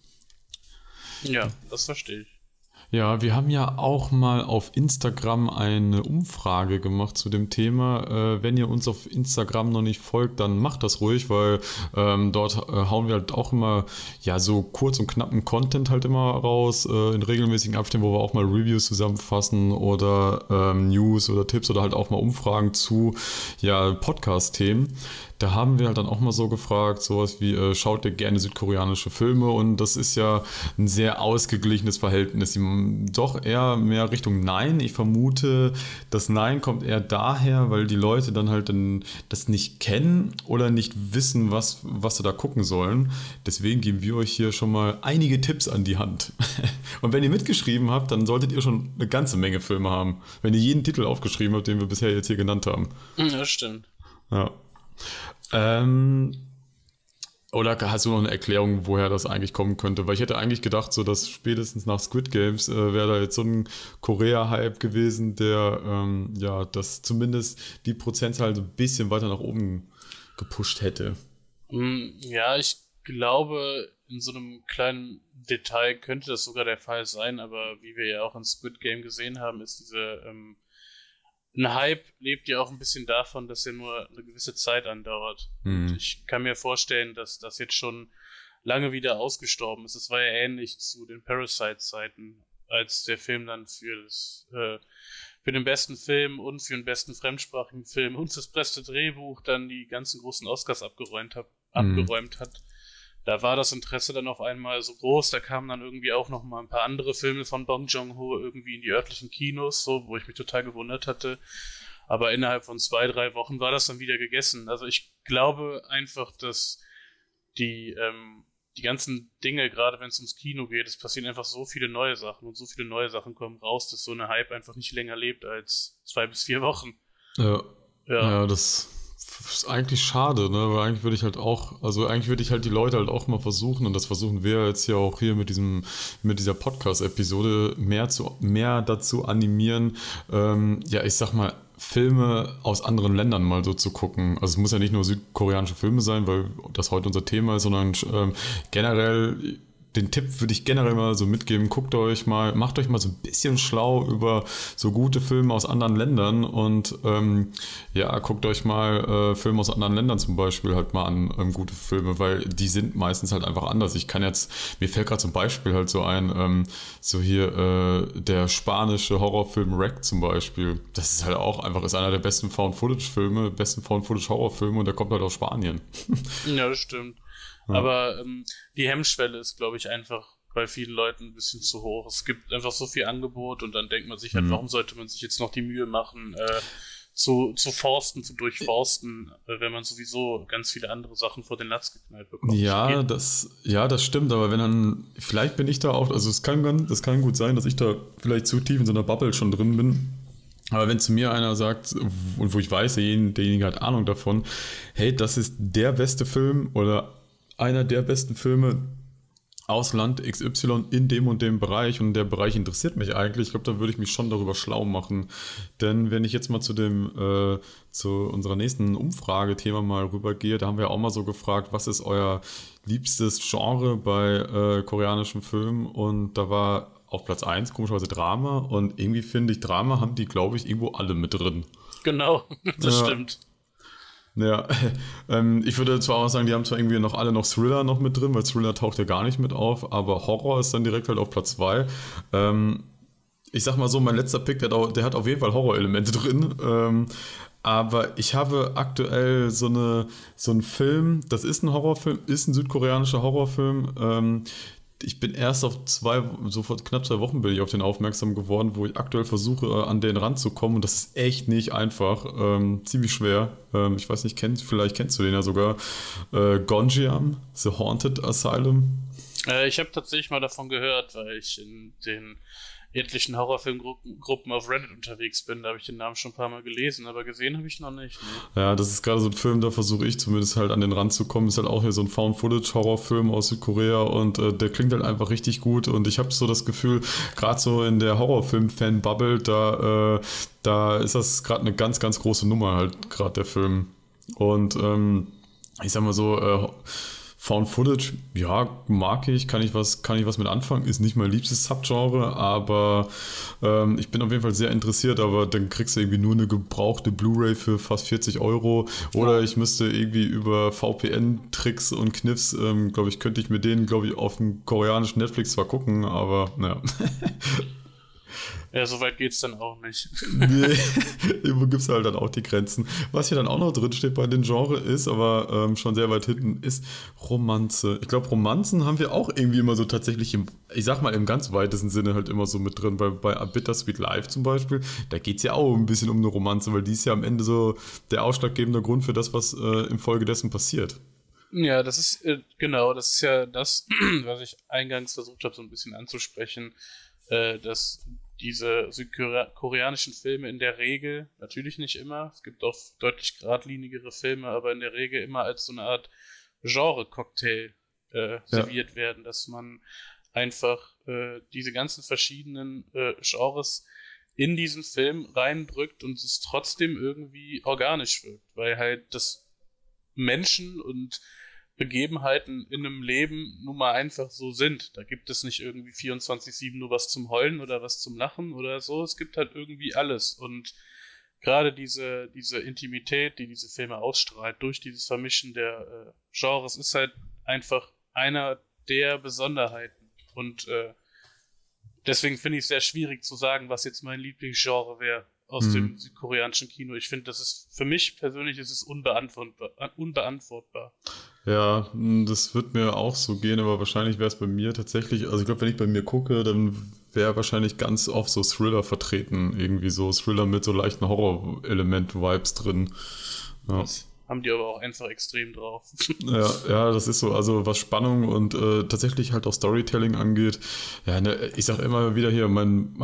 Ja, das verstehe ich. Ja, wir haben ja auch mal auf Instagram eine Umfrage gemacht zu dem Thema. Wenn ihr uns auf Instagram noch nicht folgt, dann macht das ruhig, weil dort hauen wir halt auch immer ja so kurz und knappen Content halt immer raus, in regelmäßigen Abständen, wo wir auch mal Reviews zusammenfassen oder News oder Tipps oder halt auch mal Umfragen zu ja Podcast-Themen. Da haben wir halt dann auch mal so gefragt, sowas wie, schaut ihr gerne südkoreanische Filme? Und das ist ja ein sehr ausgeglichenes Verhältnis. Doch eher mehr Richtung Nein. Ich vermute, das Nein kommt eher daher, weil die Leute dann halt das nicht kennen oder nicht wissen, was sie da gucken sollen. Deswegen geben wir euch hier schon mal einige Tipps an die Hand. Und wenn ihr mitgeschrieben habt, dann solltet ihr schon eine ganze Menge Filme haben. Wenn ihr jeden Titel aufgeschrieben habt, den wir bisher jetzt hier genannt haben. Ja, stimmt. Ja. Ähm, oder hast du noch eine Erklärung, woher das eigentlich kommen könnte? Weil ich hätte eigentlich gedacht, so dass spätestens nach Squid Games wäre da jetzt so ein Korea-Hype gewesen, der ja, das zumindest die Prozentzahl so ein bisschen weiter nach oben gepusht hätte. Ja, ich glaube, in so einem kleinen Detail könnte das sogar der Fall sein, aber wie wir ja auch in Squid Game gesehen haben, ist ein Hype lebt ja auch ein bisschen davon, dass er nur eine gewisse Zeit andauert. Und ich kann mir vorstellen, dass das jetzt schon lange wieder ausgestorben ist. Es war ja ähnlich zu den Parasite-Zeiten, als der Film dann für den besten Film und für den besten fremdsprachigen Film und das beste Drehbuch dann die ganzen großen Oscars abgeräumt hat. Da war das Interesse dann auf einmal so groß, da kamen dann irgendwie auch noch mal ein paar andere Filme von Bong Joon-ho irgendwie in die örtlichen Kinos, so, wo ich mich total gewundert hatte. Aber innerhalb von 2, 3 Wochen war das dann wieder gegessen. Also ich glaube einfach, dass die ganzen Dinge, gerade wenn es ums Kino geht, es passieren einfach so viele neue Sachen und so viele neue Sachen kommen raus, dass so eine Hype einfach nicht länger lebt als 2 bis 4 Wochen. Ja, Ja. ja, das ist eigentlich schade, ne? Weil eigentlich würde ich halt auch, also eigentlich würde ich halt die Leute halt auch mal versuchen, und das versuchen wir jetzt ja auch hier mit dieser Podcast-Episode mehr dazu animieren, ja, ich sag mal, Filme aus anderen Ländern mal so zu gucken. Also es muss ja nicht nur südkoreanische Filme sein, weil das heute unser Thema ist, sondern generell den Tipp würde ich generell mal so mitgeben, macht euch mal so ein bisschen schlau über so gute Filme aus anderen Ländern und ja, guckt euch mal Filme aus anderen Ländern zum Beispiel halt mal an, gute Filme, weil die sind meistens halt einfach anders. Mir fällt gerade zum Beispiel halt so ein, so hier der spanische Horrorfilm REC zum Beispiel. Das ist halt auch einfach, ist einer der besten Found-Footage-Horrorfilme und der kommt halt aus Spanien. Ja, das stimmt. Ja. Aber die Hemmschwelle ist, glaube ich, einfach bei vielen Leuten ein bisschen zu hoch. Es gibt einfach so viel Angebot und dann denkt man sich halt, warum sollte man sich jetzt noch die Mühe machen, zu durchforsten, wenn man sowieso ganz viele andere Sachen vor den Latz geknallt bekommt. Ja, das stimmt, aber vielleicht bin ich da auch, also das kann gut sein, dass ich da vielleicht zu tief in so einer Bubble schon drin bin. Aber wenn zu mir einer sagt, und wo ich weiß, derjenige hat Ahnung davon, hey, das ist der beste Film oder einer der besten Filme, aus Land XY in dem und dem Bereich und der Bereich interessiert mich eigentlich. Ich glaube, da würde ich mich schon darüber schlau machen. Denn wenn ich jetzt mal zu unserer nächsten Umfragethema mal rübergehe, da haben wir auch mal so gefragt, was ist euer liebstes Genre bei koreanischen Filmen? Und da war auf Platz eins komischerweise Drama und irgendwie finde ich, Drama haben die, glaube ich, irgendwo alle mit drin. Genau, das Ja, stimmt. ja, ich würde zwar auch sagen, die haben zwar irgendwie noch alle noch Thriller noch mit drin, weil Thriller taucht ja gar nicht mit auf, aber Horror ist dann direkt halt auf Platz 2. Ich sag mal so, mein letzter Pick, der hat auf jeden Fall Horrorelemente drin. Aber ich habe aktuell so einen Film, das ist ein Horrorfilm, ist ein südkoreanischer Horrorfilm. Ich bin erst so vor knapp 2 Wochen bin ich auf den aufmerksam geworden, wo ich aktuell versuche, an den ranzukommen. Und das ist echt nicht einfach. Ziemlich schwer. Ich weiß nicht, vielleicht kennst du den ja sogar. Gonjiam, The Haunted Asylum. Ich habe tatsächlich mal davon gehört, weil ich in den etlichen Horrorfilmgruppen auf Reddit unterwegs bin. Da habe ich den Namen schon ein paar Mal gelesen, aber gesehen habe ich noch nicht. Ne? Ja, das ist gerade so ein Film, da versuche ich zumindest halt an den Rand zu kommen. Ist halt auch hier so ein Found-Footage-Horrorfilm aus Südkorea und der klingt halt einfach richtig gut. Und ich habe so das Gefühl, gerade so in der Horrorfilm-Fan-Bubble, da ist das gerade eine ganz, ganz große Nummer halt, gerade der Film. Und ich sag mal so, Found Footage, ja, mag ich, kann ich was mit anfangen, ist nicht mein liebstes Subgenre, aber ich bin auf jeden Fall sehr interessiert, aber dann kriegst du irgendwie nur eine gebrauchte Blu-ray für fast 40 € oder Ja. ich müsste irgendwie über VPN-Tricks und Kniffs, glaube ich, könnte ich mir den, glaube ich, auf dem koreanischen Netflix zwar gucken, aber naja. Ja, so weit geht's dann auch nicht. Nee, irgendwo gibt es halt dann auch die Grenzen. Was hier dann auch noch drin steht bei den Genres ist, aber schon sehr weit hinten, ist Romanze. Ich glaube, Romanzen haben wir auch irgendwie immer so tatsächlich ich sag mal im ganz weitesten Sinne halt immer so mit drin. Bei A Bittersweet Life zum Beispiel, da geht es ja auch ein bisschen um eine Romanze, weil die ist ja am Ende so der ausschlaggebende Grund für das, was infolgedessen passiert. Ja, das ist genau, das ist ja das, was ich eingangs versucht habe, so ein bisschen anzusprechen, dass diese südkoreanischen Filme in der Regel, natürlich nicht immer, es gibt auch deutlich geradlinigere Filme, aber in der Regel immer als so eine Art Genre-Cocktail Ja. serviert werden, dass man einfach diese ganzen verschiedenen Genres in diesen Film reindrückt und es trotzdem irgendwie organisch wirkt, weil halt das Menschen und Begebenheiten in einem Leben nun mal einfach so sind. Da gibt es nicht irgendwie 24/7 nur was zum Heulen oder was zum Lachen oder so. Es gibt halt irgendwie alles. Und gerade diese Intimität, die diese Filme ausstrahlt, durch dieses Vermischen der Genres, ist halt einfach einer der Besonderheiten. Und deswegen finde ich es sehr schwierig zu sagen, was jetzt mein Lieblingsgenre wäre aus Hm. dem südkoreanischen Kino. Ich finde, das ist für mich persönlich ist es unbeantwortbar. Ja, das wird mir auch so gehen, aber wahrscheinlich wäre es bei mir tatsächlich, also ich glaube, wenn ich bei mir gucke, dann wäre wahrscheinlich ganz oft so Thriller vertreten, irgendwie so Thriller mit so leichten Horror-Element-Vibes drin. Ja. Das haben die aber auch einfach extrem drauf. Ja, ja, das ist so, also was Spannung und tatsächlich halt auch Storytelling angeht. Ja, ne, ich sag immer wieder hier,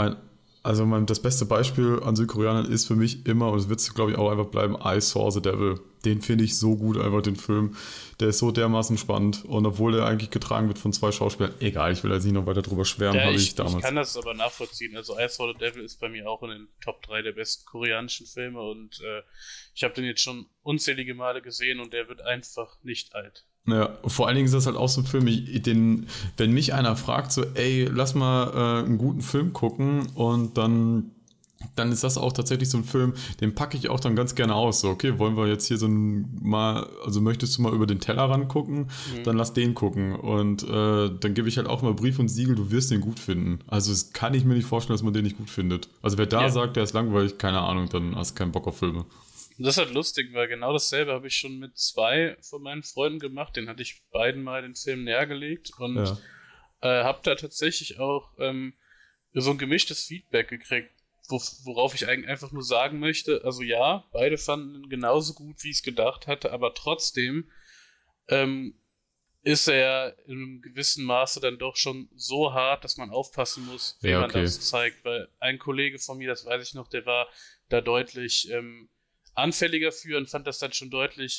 das beste Beispiel an Südkoreanern ist für mich immer, und es wird glaube ich auch einfach bleiben, I Saw the Devil. Den finde ich so gut, einfach den Film. Der ist so dermaßen spannend und obwohl der eigentlich getragen wird von 2 Schauspielern, egal, ich will jetzt nicht noch weiter drüber schwärmen, Ja, habe ich ich damals. kann das aber nachvollziehen. Also I Saw the Devil ist bei mir auch in den Top 3 der besten koreanischen Filme und ich habe den jetzt schon unzählige Male gesehen und der wird einfach nicht alt. Ja, vor allen Dingen ist das halt auch so ein Film, wenn mich einer fragt, so, ey, lass mal einen guten Film gucken und dann ist das auch tatsächlich so ein Film, den packe ich auch dann ganz gerne aus. So, okay, wollen wir jetzt hier also möchtest du mal über den Tellerrand gucken, Mhm. dann lass den gucken. Und dann gebe ich halt auch mal Brief und Siegel, du wirst den gut finden. Also das kann ich mir nicht vorstellen, dass man den nicht gut findet. Also wer da Ja, sagt, der ist langweilig, keine Ahnung, dann hast du keinen Bock auf Filme. und das ist halt lustig, weil genau dasselbe habe ich schon mit zwei von meinen Freunden gemacht. Den hatte ich beiden mal den Film nähergelegt und Ja, habe da tatsächlich auch so ein gemischtes Feedback gekriegt, worauf ich eigentlich einfach nur sagen möchte, also ja, beide fanden ihn genauso gut, wie ich es gedacht hatte, aber trotzdem ähm, ist er in einem gewissen Maße dann doch schon so hart, dass man aufpassen muss, wem ja, man okay. das zeigt, weil ein Kollege von mir, das weiß ich noch, der war da deutlich anfälliger für und fand das dann schon deutlich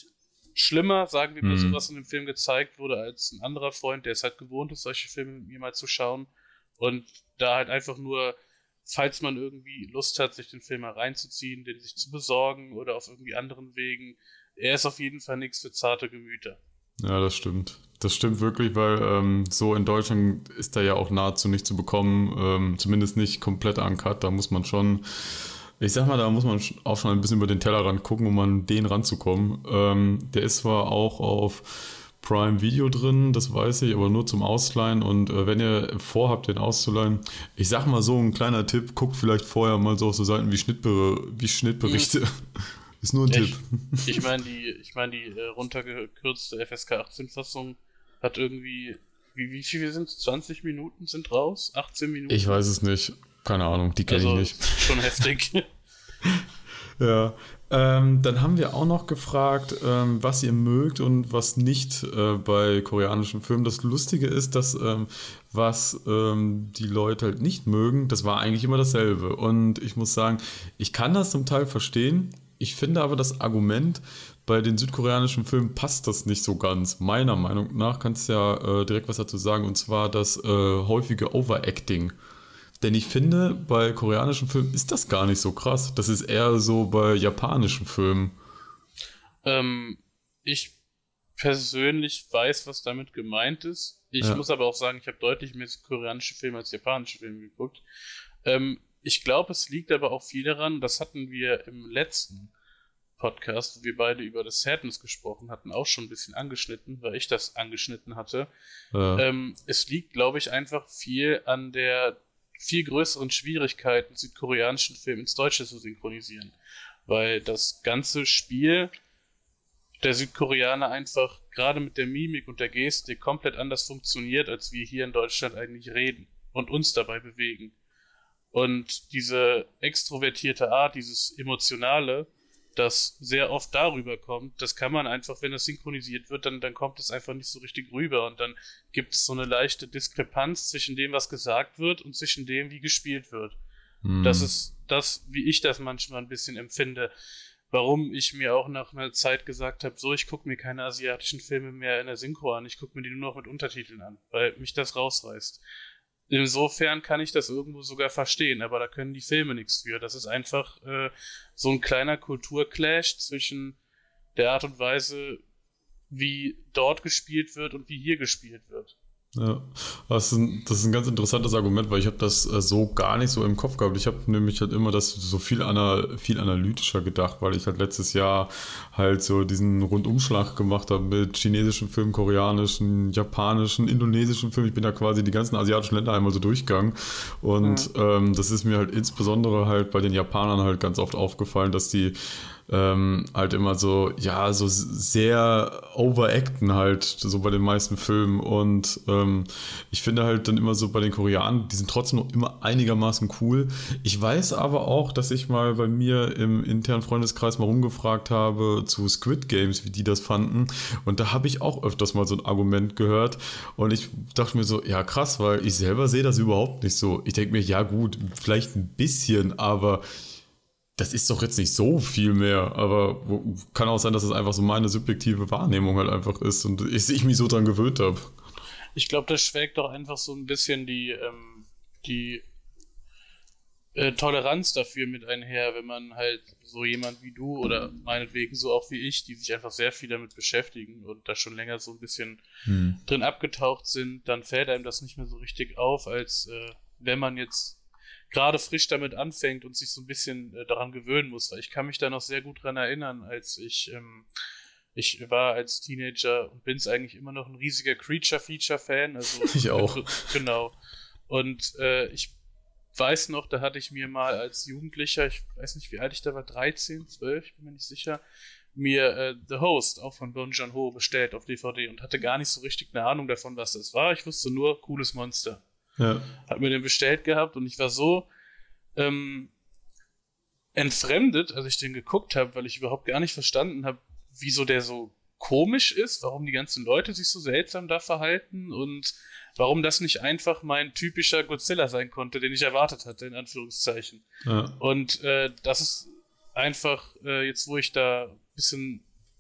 schlimmer, sagen wir mal so, was in dem Film gezeigt wurde, als ein anderer Freund, der es halt gewohnt ist, solche Filme mit mir mal zu schauen. Und da halt einfach nur, falls man irgendwie Lust hat, sich den Film mal reinzuziehen, den sich zu besorgen oder auf irgendwie anderen Wegen, er ist auf jeden Fall nichts für zarte Gemüter. Ja, das stimmt. Das stimmt wirklich, weil so in Deutschland ist da ja auch nahezu nicht zu bekommen, zumindest nicht komplett uncut. Da muss man schon, ich sag mal, da muss man auch schon ein bisschen über den Tellerrand gucken, um an den ranzukommen. Der ist zwar auch auf Prime Video drin, das weiß ich, aber nur zum Ausleihen. Und wenn ihr vorhabt, den auszuleihen, ich sag mal so, ein kleiner Tipp, guckt vielleicht vorher mal so auf so Seiten wie Schnittberichte. Ist nur ein Tipp. Ich meine, die runtergekürzte FSK 18-Fassung hat irgendwie, wie viel sind es? 20 Minuten sind raus? 18 Minuten? Ich weiß es nicht. Keine Ahnung, die kenne ich nicht. Schon heftig. Ja. Dann haben wir auch noch gefragt, was ihr mögt und was nicht bei koreanischen Filmen. Das Lustige ist, dass was die Leute halt nicht mögen, das war eigentlich immer dasselbe. Und ich muss sagen, ich kann das zum Teil verstehen. Ich finde aber das Argument, bei den südkoreanischen Filmen passt das nicht so ganz. Meiner Meinung nach kannst du ja direkt was dazu sagen, und zwar das häufige Overacting. Denn ich finde, bei koreanischen Filmen ist das gar nicht so krass. Das ist eher so bei japanischen Filmen. Ich persönlich weiß, was damit gemeint ist. Ich muss aber auch sagen, ich habe deutlich mehr koreanische Filme als japanische Filme geguckt. Ich glaube, es liegt aber auch viel daran, das hatten wir im letzten Podcast, wo wir beide über das Sadness gesprochen hatten, auch schon ein bisschen angeschnitten, weil ich das angeschnitten hatte. Ja. Es liegt, glaube ich, einfach viel an der viel größeren Schwierigkeiten, südkoreanischen Film ins Deutsche zu synchronisieren. Weil das ganze Spiel der Südkoreaner einfach gerade mit der Mimik und der Gestik komplett anders funktioniert, als wir hier in Deutschland eigentlich reden und uns dabei bewegen. Und diese extrovertierte Art, dieses Emotionale, das sehr oft darüber kommt, das kann man einfach, wenn das synchronisiert wird, dann kommt es einfach nicht so richtig rüber und dann gibt es so eine leichte Diskrepanz zwischen dem, was gesagt wird und zwischen dem, wie gespielt wird. Das ist das, wie ich das manchmal ein bisschen empfinde, warum ich mir auch nach einer Zeit gesagt habe, so, ich gucke mir keine asiatischen Filme mehr in der Synchro an, ich gucke mir die nur noch mit Untertiteln an, weil mich das rausreißt. Insofern kann ich das irgendwo sogar verstehen, aber da können die Filme nichts für. Das ist einfach so ein kleiner Kulturclash zwischen der Art und Weise, wie dort gespielt wird und wie hier gespielt wird. Ja, das ist ein ganz interessantes Argument, weil ich habe das so gar nicht so im Kopf gehabt. Ich habe nämlich halt immer das so viel analytischer gedacht, weil ich halt letztes Jahr halt so diesen Rundumschlag gemacht habe mit chinesischen Filmen, koreanischen, japanischen, indonesischen Filmen. Ich bin da quasi die ganzen asiatischen Länder einmal so durchgegangen und das ist mir halt insbesondere halt bei den Japanern halt ganz oft aufgefallen, dass die halt immer so, ja, so sehr overacten halt, so bei den meisten Filmen und ich finde halt dann immer so bei den Koreanern, die sind trotzdem noch immer einigermaßen cool. Ich weiß aber auch, dass ich mal bei mir im internen Freundeskreis mal rumgefragt habe zu Squid Games, wie die das fanden und da habe ich auch öfters mal so ein Argument gehört und ich dachte mir so, ja krass, weil ich selber sehe das überhaupt nicht so. Ich denke mir, ja gut, vielleicht ein bisschen, aber das ist doch jetzt nicht so viel mehr, aber kann auch sein, dass es einfach so meine subjektive Wahrnehmung halt einfach ist und ich mich so dran gewöhnt habe. Ich glaube, das schwägt doch einfach so ein bisschen die Toleranz dafür mit einher, wenn man halt so jemand wie du oder meinetwegen so auch wie ich, die sich einfach sehr viel damit beschäftigen und da schon länger so ein bisschen drin abgetaucht sind, dann fällt einem das nicht mehr so richtig auf, als wenn man jetzt gerade frisch damit anfängt und sich so ein bisschen daran gewöhnen muss, weil ich kann mich da noch sehr gut dran erinnern, als ich war als Teenager und bin es eigentlich immer noch ein riesiger Creature-Feature-Fan. Also, Ich auch. Genau. Und ich weiß noch, da hatte ich mir mal als Jugendlicher, ich weiß nicht, wie alt ich da war, 13, 12, ich bin mir nicht sicher, mir The Host, auch von Bong Joon-ho, bestellt auf DVD und hatte gar nicht so richtig eine Ahnung davon, was das war. Ich wusste nur, cooles Monster. Ja. Hat mir den bestellt gehabt und ich war so entfremdet, als ich den geguckt habe, weil ich überhaupt gar nicht verstanden habe, wieso der so komisch ist, warum die ganzen Leute sich so seltsam da verhalten und warum das nicht einfach mein typischer Godzilla sein konnte, den ich erwartet hatte, in Anführungszeichen. Und das ist einfach, jetzt wo ich da ein bisschen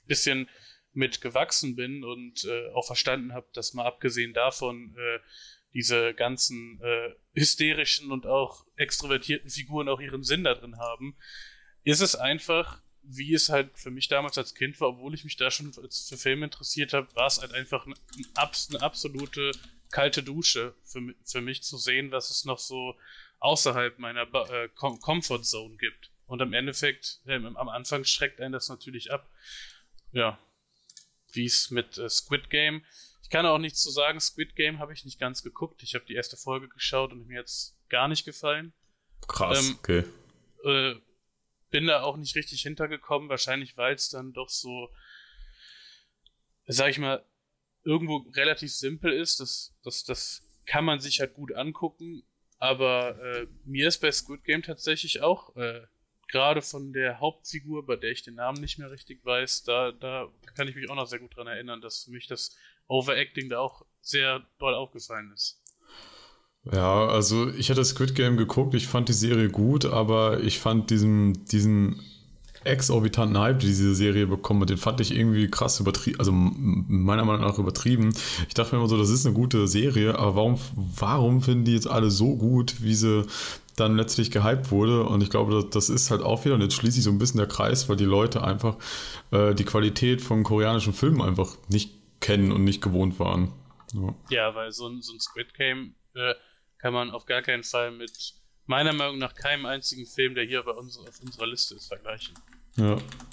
bisschen mit gewachsen bin und auch verstanden habe, dass mal abgesehen davon diese ganzen hysterischen und auch extrovertierten Figuren auch ihren Sinn da drin haben, ist es einfach, wie es halt für mich damals als Kind war, obwohl ich mich da schon für Filme interessiert habe, war es halt einfach eine absolute kalte Dusche für mich zu sehen, was es noch so außerhalb meiner Comfort Zone gibt. Und im Endeffekt, am Anfang schreckt einen das natürlich ab. Ja, wie es mit Squid Game. Ich kann auch nichts zu sagen, Squid Game habe ich nicht ganz geguckt. Ich habe die erste Folge geschaut und mir jetzt gar nicht gefallen. Krass, okay. Bin da auch nicht richtig hintergekommen, wahrscheinlich weil es dann doch so, sag ich mal, irgendwo relativ simpel ist. Das kann man sich halt gut angucken, aber mir ist bei Squid Game tatsächlich auch gerade von der Hauptfigur, bei der ich den Namen nicht mehr richtig weiß, da kann ich mich auch noch sehr gut dran erinnern, dass für mich das Overacting da auch sehr doll aufgefallen ist. Ja, also ich hatte Squid Game geguckt, ich fand die Serie gut, aber ich fand diesen exorbitanten Hype, die diese Serie bekommen hat, den fand ich irgendwie krass übertrieben, also meiner Meinung nach übertrieben. Ich dachte mir immer so, das ist eine gute Serie, aber warum finden die jetzt alle so gut, wie sie dann letztlich gehypt wurde? Und ich glaube, das ist halt auch wieder, und jetzt schließt sich so ein bisschen der Kreis, weil die Leute einfach die Qualität von koreanischen Filmen einfach nicht kennen und nicht gewohnt waren. Ja, weil so ein Squid Game kann man auf gar keinen Fall mit meiner Meinung nach keinem einzigen Film, der hier auf unserer Liste ist, vergleichen. Ja.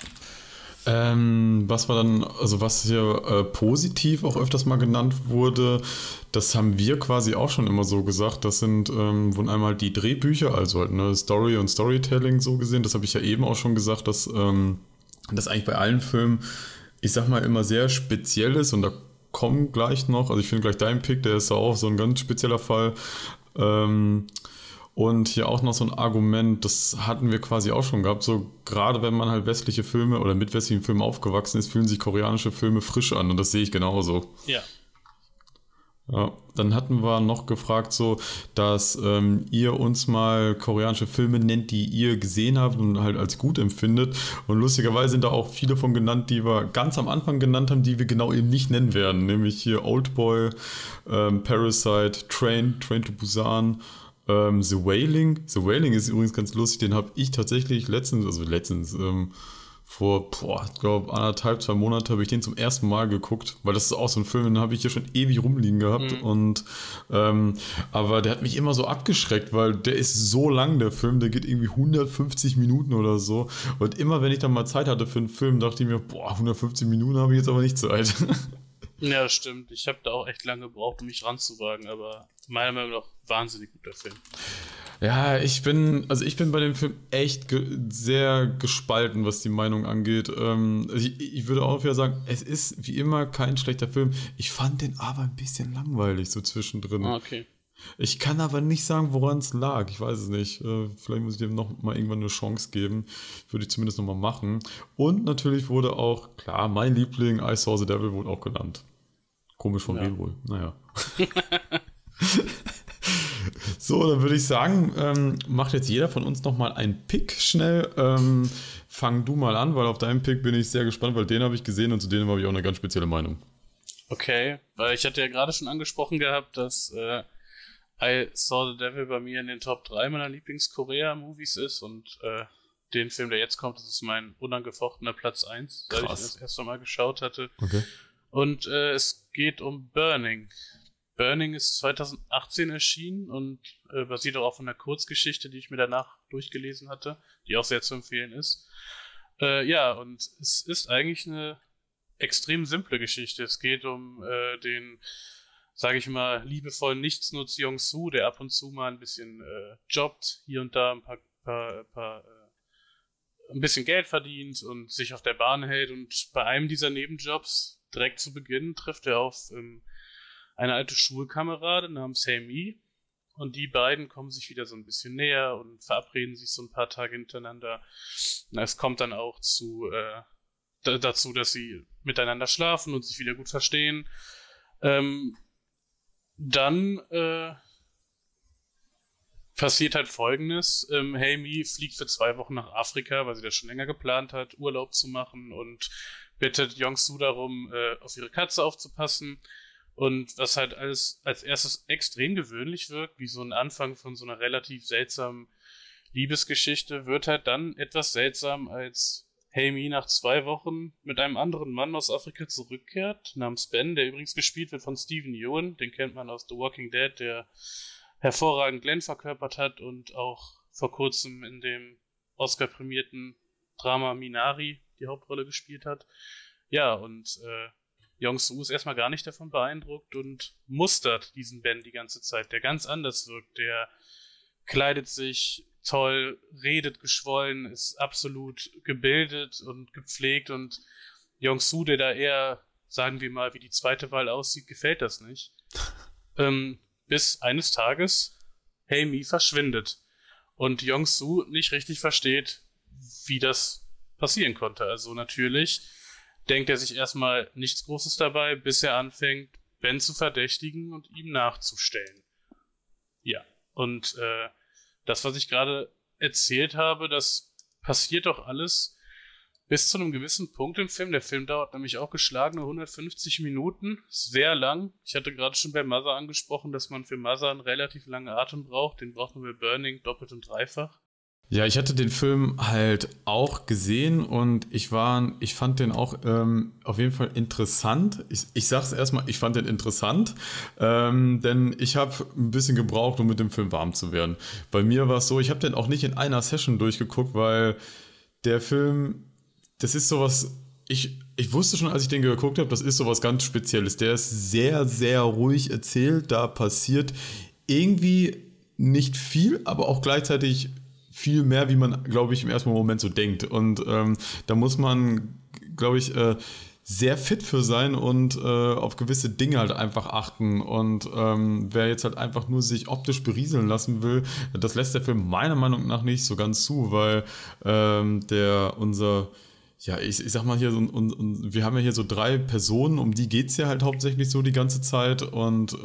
Was war dann, also was hier positiv auch öfters mal genannt wurde, das haben wir quasi auch schon immer so gesagt, das wurden einmal die Drehbücher, also halt ne, Story und Storytelling so gesehen, das habe ich ja eben auch schon gesagt, dass das eigentlich bei allen Filmen, ich sag mal, immer sehr speziell ist und da kommen gleich noch, also ich finde gleich dein Pick, der ist ja auch so ein ganz spezieller Fall. Und hier auch noch so ein Argument, das hatten wir quasi auch schon gehabt, so gerade wenn man halt westliche Filme oder mit westlichen Filmen aufgewachsen ist, fühlen sich koreanische Filme frisch an und das sehe ich genauso. Ja. Ja, dann hatten wir noch gefragt so, dass ihr uns mal koreanische Filme nennt, die ihr gesehen habt und halt als gut empfindet. Und lustigerweise sind da auch viele von genannt, die wir ganz am Anfang genannt haben, die wir genau eben nicht nennen werden. Nämlich hier Oldboy, Parasite, Train to Busan, The Wailing. The Wailing ist übrigens ganz lustig, den habe ich tatsächlich letztens, vor, ich glaube, 1,5-2 Monate habe ich den zum ersten Mal geguckt, weil das ist auch so ein Film, den habe ich hier schon ewig rumliegen gehabt und aber der hat mich immer so abgeschreckt, weil der ist so lang, der Film, der geht irgendwie 150 Minuten oder so und immer wenn ich dann mal Zeit hatte für einen Film, dachte ich mir, 150 Minuten habe ich jetzt aber nicht Zeit. Ja, das stimmt. Ich habe da auch echt lange gebraucht, um mich ranzuwagen, aber meiner Meinung nach wahnsinnig guter Film. Ja, ich bin bei dem Film echt sehr gespalten, was die Meinung angeht. Ich würde auch wieder sagen, es ist wie immer kein schlechter Film. Ich fand den aber ein bisschen langweilig so zwischendrin. Okay. Ich kann aber nicht sagen, woran es lag. Ich weiß es nicht. Vielleicht muss ich dem noch mal irgendwann eine Chance geben. Würde ich zumindest noch mal machen. Und natürlich wurde auch, klar, mein Liebling, I Saw the Devil, wurde auch genannt. Komisch von wem wohl. Naja. So, dann würde ich sagen, macht jetzt jeder von uns noch mal einen Pick schnell. Fang du mal an, weil auf deinen Pick bin ich sehr gespannt, weil den habe ich gesehen und zu dem habe ich auch eine ganz spezielle Meinung. Okay, weil ich hatte ja gerade schon angesprochen gehabt, dass I Saw the Devil bei mir in den Top 3 meiner Lieblings-Korea-Movies ist und den Film, der jetzt kommt, das ist mein unangefochtener Platz 1, weil ich das erste Mal geschaut hatte. Okay. Und es geht um Burning. Burning ist 2018 erschienen und basiert auch auf einer Kurzgeschichte, die ich mir danach durchgelesen hatte, die auch sehr zu empfehlen ist. Ja, und es ist eigentlich eine extrem simple Geschichte. Es geht um den, sage ich mal, liebevollen Nichtsnutz Jong-Soo, der ab und zu mal ein bisschen jobbt, hier und da ein bisschen Geld verdient und sich auf der Bahn hält. Und bei einem dieser Nebenjobs, direkt zu Beginn, trifft er auf eine alte Schulkameradin namens Hae-mi. Und die beiden kommen sich wieder so ein bisschen näher und verabreden sich so ein paar Tage hintereinander. Es kommt dann auch dazu, dass sie miteinander schlafen und sich wieder gut verstehen. Dann passiert halt Folgendes. Hae-mi fliegt für 2 Wochen nach Afrika, weil sie das schon länger geplant hat, Urlaub zu machen und bittet Yong-Soo darum, auf ihre Katze aufzupassen. Und was halt alles als erstes extrem gewöhnlich wirkt, wie so ein Anfang von so einer relativ seltsamen Liebesgeschichte, wird halt dann etwas seltsam, als Hae-Mi nach 2 Wochen mit einem anderen Mann aus Afrika zurückkehrt, namens Ben, der übrigens gespielt wird von Steven Yeun, den kennt man aus The Walking Dead, der hervorragend Glenn verkörpert hat und auch vor kurzem in dem Oscar-prämierten Drama Minari die Hauptrolle gespielt hat. Ja, und Yong-Soo ist erstmal gar nicht davon beeindruckt und mustert diesen Ben die ganze Zeit, der ganz anders wirkt, der kleidet sich toll, redet geschwollen, ist absolut gebildet und gepflegt und Yong-Soo, der da eher, sagen wir mal, wie die zweite Wahl aussieht, gefällt das nicht. Bis eines Tages Hae-Mi verschwindet und Yong-Soo nicht richtig versteht, wie das passieren konnte. Also natürlich denkt er sich erstmal nichts Großes dabei, bis er anfängt, Ben zu verdächtigen und ihm nachzustellen. Ja, und das, was ich gerade erzählt habe, das passiert doch alles bis zu einem gewissen Punkt im Film. Der Film dauert nämlich auch geschlagene 150 Minuten, sehr lang. Ich hatte gerade schon bei Mother angesprochen, dass man für Mother einen relativ langen Atem braucht. Den braucht man bei Burning doppelt und dreifach. Ja, ich hatte den Film halt auch gesehen und ich fand den auch auf jeden Fall interessant. Ich sag's erstmal, ich fand den interessant, denn ich habe ein bisschen gebraucht, um mit dem Film warm zu werden. Bei mir war es so, ich habe den auch nicht in einer Session durchgeguckt, weil der Film, das ist sowas, ich wusste schon, als ich den geguckt habe, das ist sowas ganz Spezielles. Der ist sehr, sehr ruhig erzählt, da passiert irgendwie nicht viel, aber auch gleichzeitig viel mehr, wie man, glaube ich, im ersten Moment so denkt. Und da muss man, glaube ich, sehr fit für sein und auf gewisse Dinge halt einfach achten. Und wer jetzt halt einfach nur sich optisch berieseln lassen will, das lässt der Film meiner Meinung nach nicht so ganz zu, weil ich sag mal hier, wir haben ja hier so 3 Personen, um die geht's ja halt hauptsächlich so die ganze Zeit und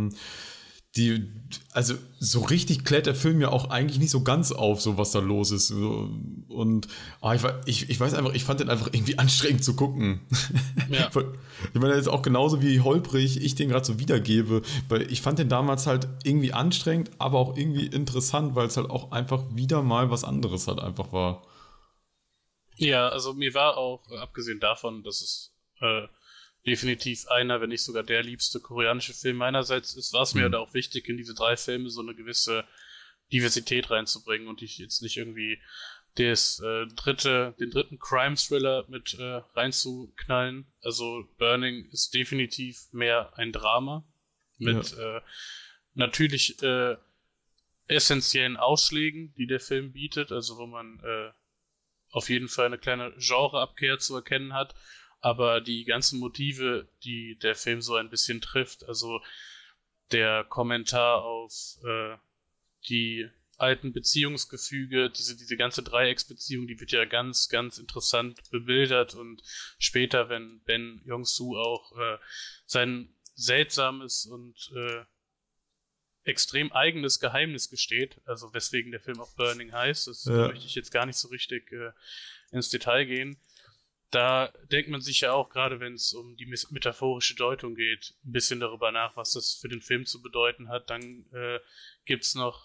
also so richtig klärt der Film ja auch eigentlich nicht so ganz auf, so was da los ist. Und ich weiß einfach, ich fand den einfach irgendwie anstrengend zu gucken. Ja. Ich meine, jetzt auch genauso wie holprig ich den gerade so wiedergebe, weil ich fand den damals halt irgendwie anstrengend, aber auch irgendwie interessant, weil es halt auch einfach wieder mal was anderes halt einfach war. Ja, also mir war auch, abgesehen davon, dass es definitiv einer, wenn nicht sogar der liebste koreanische Film meinerseits ist, war es mir halt auch wichtig, in diese 3 Filme so eine gewisse Diversität reinzubringen und ich jetzt nicht irgendwie den dritten Crime-Thriller mit reinzuknallen. Also Burning ist definitiv mehr ein Drama mit natürlich essentiellen Ausschlägen, die der Film bietet, also wo man auf jeden Fall eine kleine Genreabkehr zu erkennen hat. Aber die ganzen Motive, die der Film so ein bisschen trifft, also der Kommentar auf die alten Beziehungsgefüge, diese ganze Dreiecksbeziehung, die wird ja ganz, ganz interessant bebildert und später, wenn Ben Yong-Soo auch sein seltsames und extrem eigenes Geheimnis gesteht, also weswegen der Film auch Burning heißt, das möchte ich jetzt gar nicht so richtig ins Detail gehen. Da denkt man sich ja auch, gerade wenn es um die metaphorische Deutung geht, ein bisschen darüber nach, was das für den Film zu bedeuten hat. Dann gibt's noch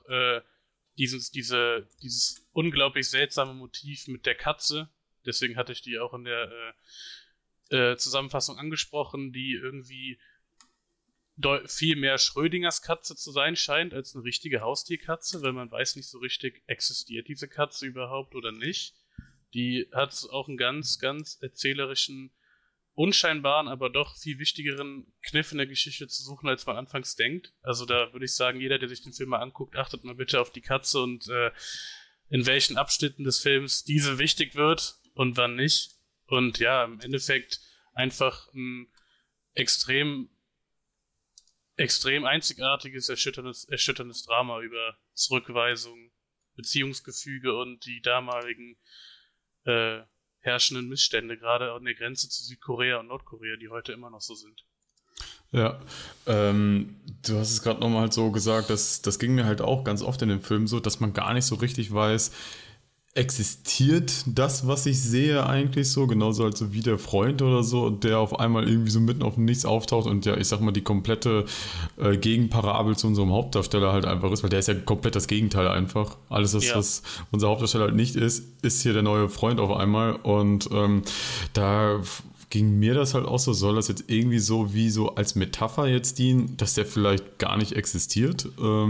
dieses unglaublich seltsame Motiv mit der Katze. Deswegen hatte ich die auch in der Zusammenfassung angesprochen, die irgendwie viel mehr Schrödingers Katze zu sein scheint als eine richtige Haustierkatze, weil man weiß nicht so richtig, existiert diese Katze überhaupt oder nicht. Die hat auch einen ganz, ganz erzählerischen, unscheinbaren, aber doch viel wichtigeren Kniff in der Geschichte zu suchen, als man anfangs denkt. Also da würde ich sagen, jeder, der sich den Film mal anguckt, achtet mal bitte auf die Katze und in welchen Abschnitten des Films diese wichtig wird und wann nicht. Und ja, im Endeffekt einfach ein extrem einzigartiges, erschütterndes Drama über Zurückweisung, Beziehungsgefüge und die damaligen herrschenden Missstände, gerade an der Grenze zu Südkorea und Nordkorea, die heute immer noch so sind. Ja, du hast es gerade nochmal halt so gesagt, das ging mir halt auch ganz oft in dem Film so, dass man gar nicht so richtig weiß, existiert das, was ich sehe, eigentlich so, genauso halt so wie der Freund oder so, der auf einmal irgendwie so mitten auf dem Nichts auftaucht und ja, ich sag mal, die komplette Gegenparabel zu unserem Hauptdarsteller halt einfach ist, weil der ist ja komplett das Gegenteil einfach. Alles das, Ja. was unser Hauptdarsteller halt nicht ist hier der neue Freund auf einmal und da ging mir das halt auch so, soll das jetzt irgendwie so wie so als Metapher jetzt dienen, dass der vielleicht gar nicht existiert?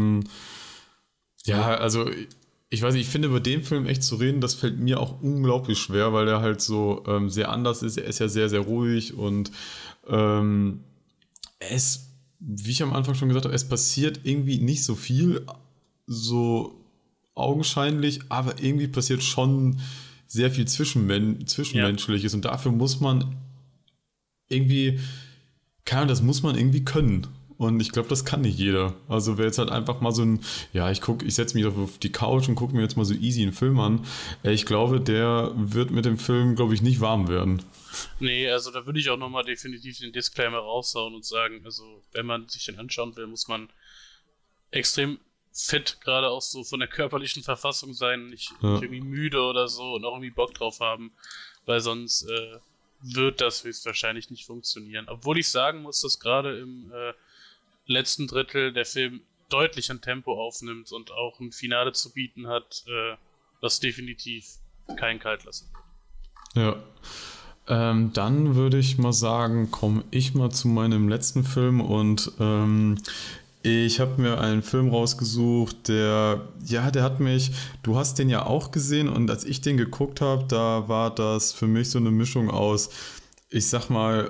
Ja, also ich weiß nicht, ich finde über den Film echt zu reden, das fällt mir auch unglaublich schwer, weil der halt so sehr anders ist. Er ist ja sehr, sehr ruhig und ähm, es, wie ich am Anfang schon gesagt habe, es passiert irgendwie nicht so viel, so augenscheinlich, aber irgendwie passiert schon sehr viel Ja. Zwischenmenschliches und dafür muss man irgendwie, keine Ahnung, das muss man irgendwie können. Und ich glaube, das kann nicht jeder. Also wer jetzt halt einfach mal so ein, ja, ich setze mich auf die Couch und gucke mir jetzt mal so easy einen Film an, ich glaube, der wird mit dem Film, glaube ich, nicht warm werden. Nee, also da würde ich auch nochmal definitiv den Disclaimer raushauen und sagen, also wenn man sich den anschauen will, muss man extrem fit, gerade auch so von der körperlichen Verfassung sein, nicht Ja, irgendwie müde oder so und auch irgendwie Bock drauf haben, weil sonst wird das höchstwahrscheinlich nicht funktionieren. Obwohl ich sagen muss, dass gerade im letzten Drittel der Film deutlich an Tempo aufnimmt und auch ein Finale zu bieten hat, was definitiv keinen kalt lassen wird. ja. Dann würde ich mal sagen, komme ich mal zu meinem letzten Film und ich habe mir einen Film rausgesucht, der hat mich, du hast den ja auch gesehen und als ich den geguckt habe, da war das für mich so eine Mischung aus, ich sag mal,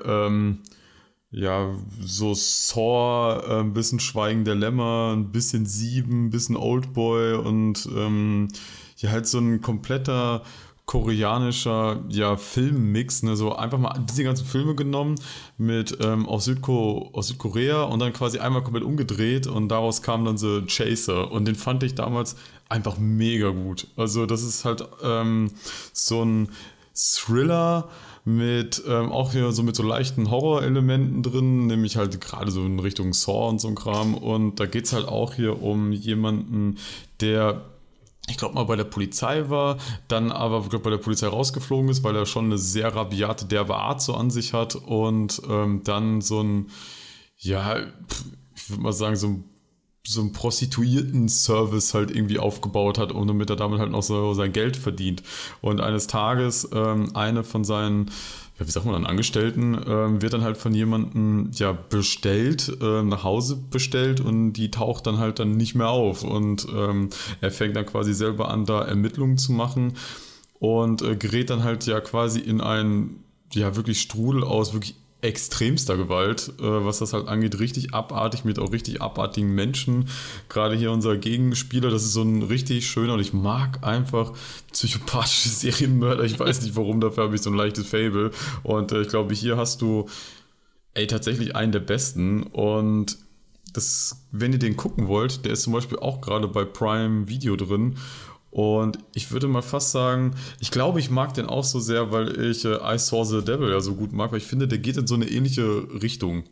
ja, so Saw, ein bisschen Schweigen der Lämmer, ein bisschen Sieben, ein bisschen Oldboy und ja, halt so ein kompletter koreanischer ja, Filmmix, ne, so einfach mal diese ganzen Filme genommen mit aus Südkorea und dann quasi einmal komplett umgedreht und daraus kam dann so Chaser und den fand ich damals einfach mega gut. Also das ist halt so ein Thriller mit auch hier so mit so leichten Horrorelementen drin, nämlich halt gerade so in Richtung Saw und so ein Kram. Und da geht es halt auch hier um jemanden, der ich glaube mal bei der Polizei war, dann aber ich glaub, bei der Polizei rausgeflogen ist, weil er schon eine sehr rabiate, derbe Art so an sich hat und dann so ein, ja, ich würde mal sagen, so einen Prostituierten-Service halt irgendwie aufgebaut hat, und damit er damit halt noch so sein Geld verdient. Und eines Tages eine von seinen, ja, wie sagt man dann, Angestellten, wird dann halt von jemandem ja bestellt, nach Hause bestellt und die taucht dann halt dann nicht mehr auf. Und er fängt dann quasi selber an, da Ermittlungen zu machen und gerät dann halt ja quasi in einen ja wirklich Strudel aus wirklich extremster Gewalt, was das halt angeht, richtig abartig mit auch richtig abartigen Menschen. Gerade hier unser Gegenspieler, das ist so ein richtig schöner und ich mag einfach psychopathische Serienmörder. Ich weiß nicht warum, dafür habe ich so ein leichtes Faible. Und ich glaube, hier hast du tatsächlich einen der besten und das, wenn ihr den gucken wollt, der ist zum Beispiel auch gerade bei Prime Video drin. Und ich würde mal fast sagen, ich glaube, ich mag den auch so sehr, weil ich I Saw the Devil ja so gut mag, weil ich finde, der geht in so eine ähnliche Richtung.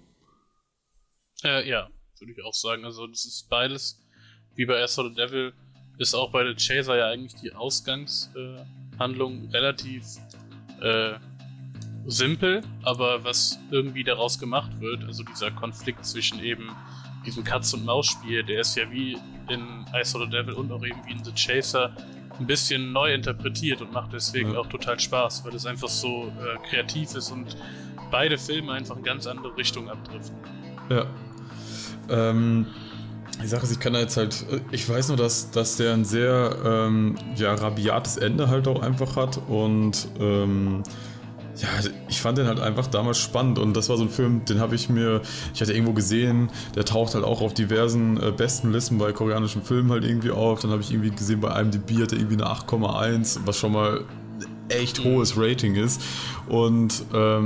Ja, würde ich auch sagen. Also das ist beides, wie bei Air the Devil, ist auch bei The Chaser ja eigentlich die Ausgangshandlung relativ äh, simpel, aber was irgendwie daraus gemacht wird, also dieser Konflikt zwischen eben diesem Katz-und-Maus-Spiel, der ist ja wie in I Saw the Devil und auch eben wie in The Chaser ein bisschen neu interpretiert und macht deswegen Ja. auch total Spaß, weil es einfach so kreativ ist und beide Filme einfach in ganz andere Richtungen abdriften. Ja. Ähm, die Sache ist, ich kann da jetzt halt, ich weiß nur, dass der ein sehr ja, rabiates Ende halt auch einfach hat und ja, ich fand den halt einfach damals spannend und das war so ein Film, den habe ich hatte irgendwo gesehen, der taucht halt auch auf diversen besten Listen bei koreanischen Filmen halt irgendwie auf, dann habe ich irgendwie gesehen, bei IMDb hat er irgendwie eine 8,1, was schon mal echt hohes Rating ist und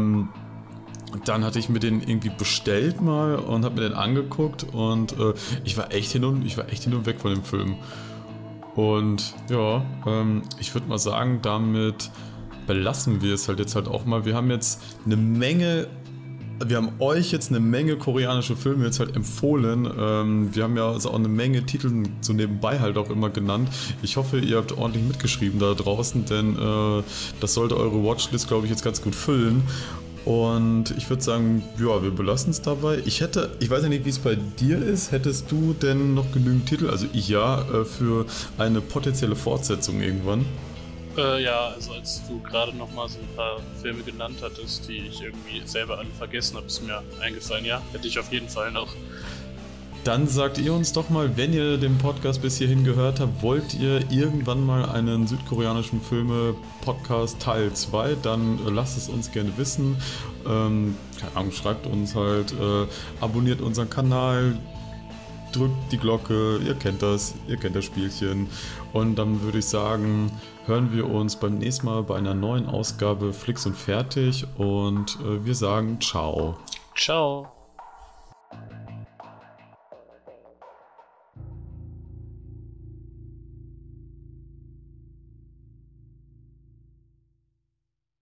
dann hatte ich mir den irgendwie bestellt mal und habe mir den angeguckt und ich war echt hin und weg von dem Film. Und ja, ich würde mal sagen, damit belassen wir es halt jetzt halt auch mal. Wir haben jetzt eine Menge wir haben euch jetzt eine Menge koreanische Filme jetzt halt empfohlen. Wir haben ja also auch eine Menge Titel so nebenbei halt auch immer genannt. Ich hoffe, ihr habt ordentlich mitgeschrieben da draußen, denn das sollte eure Watchlist, glaube ich, jetzt ganz gut füllen. Und ich würde sagen, ja, wir belassen es dabei. Ich weiß ja nicht, wie es bei dir ist. Hättest du denn noch genügend Titel, also ich ja, für eine potenzielle Fortsetzung irgendwann? Ja, also als du gerade nochmal so ein paar Filme genannt hattest, die ich irgendwie selber alle vergessen habe, ist mir eingefallen, ja, hätte ich auf jeden Fall noch. Dann sagt ihr uns doch mal, wenn ihr den Podcast bis hierhin gehört habt, wollt ihr irgendwann mal einen südkoreanischen Filme-Podcast Teil 2, dann lasst es uns gerne wissen. Keine Ahnung, schreibt uns halt, abonniert unseren Kanal, drückt die Glocke, ihr kennt das Spielchen. Und dann würde ich sagen, hören wir uns beim nächsten Mal bei einer neuen Ausgabe Flix und Fertig und wir sagen ciao. Ciao.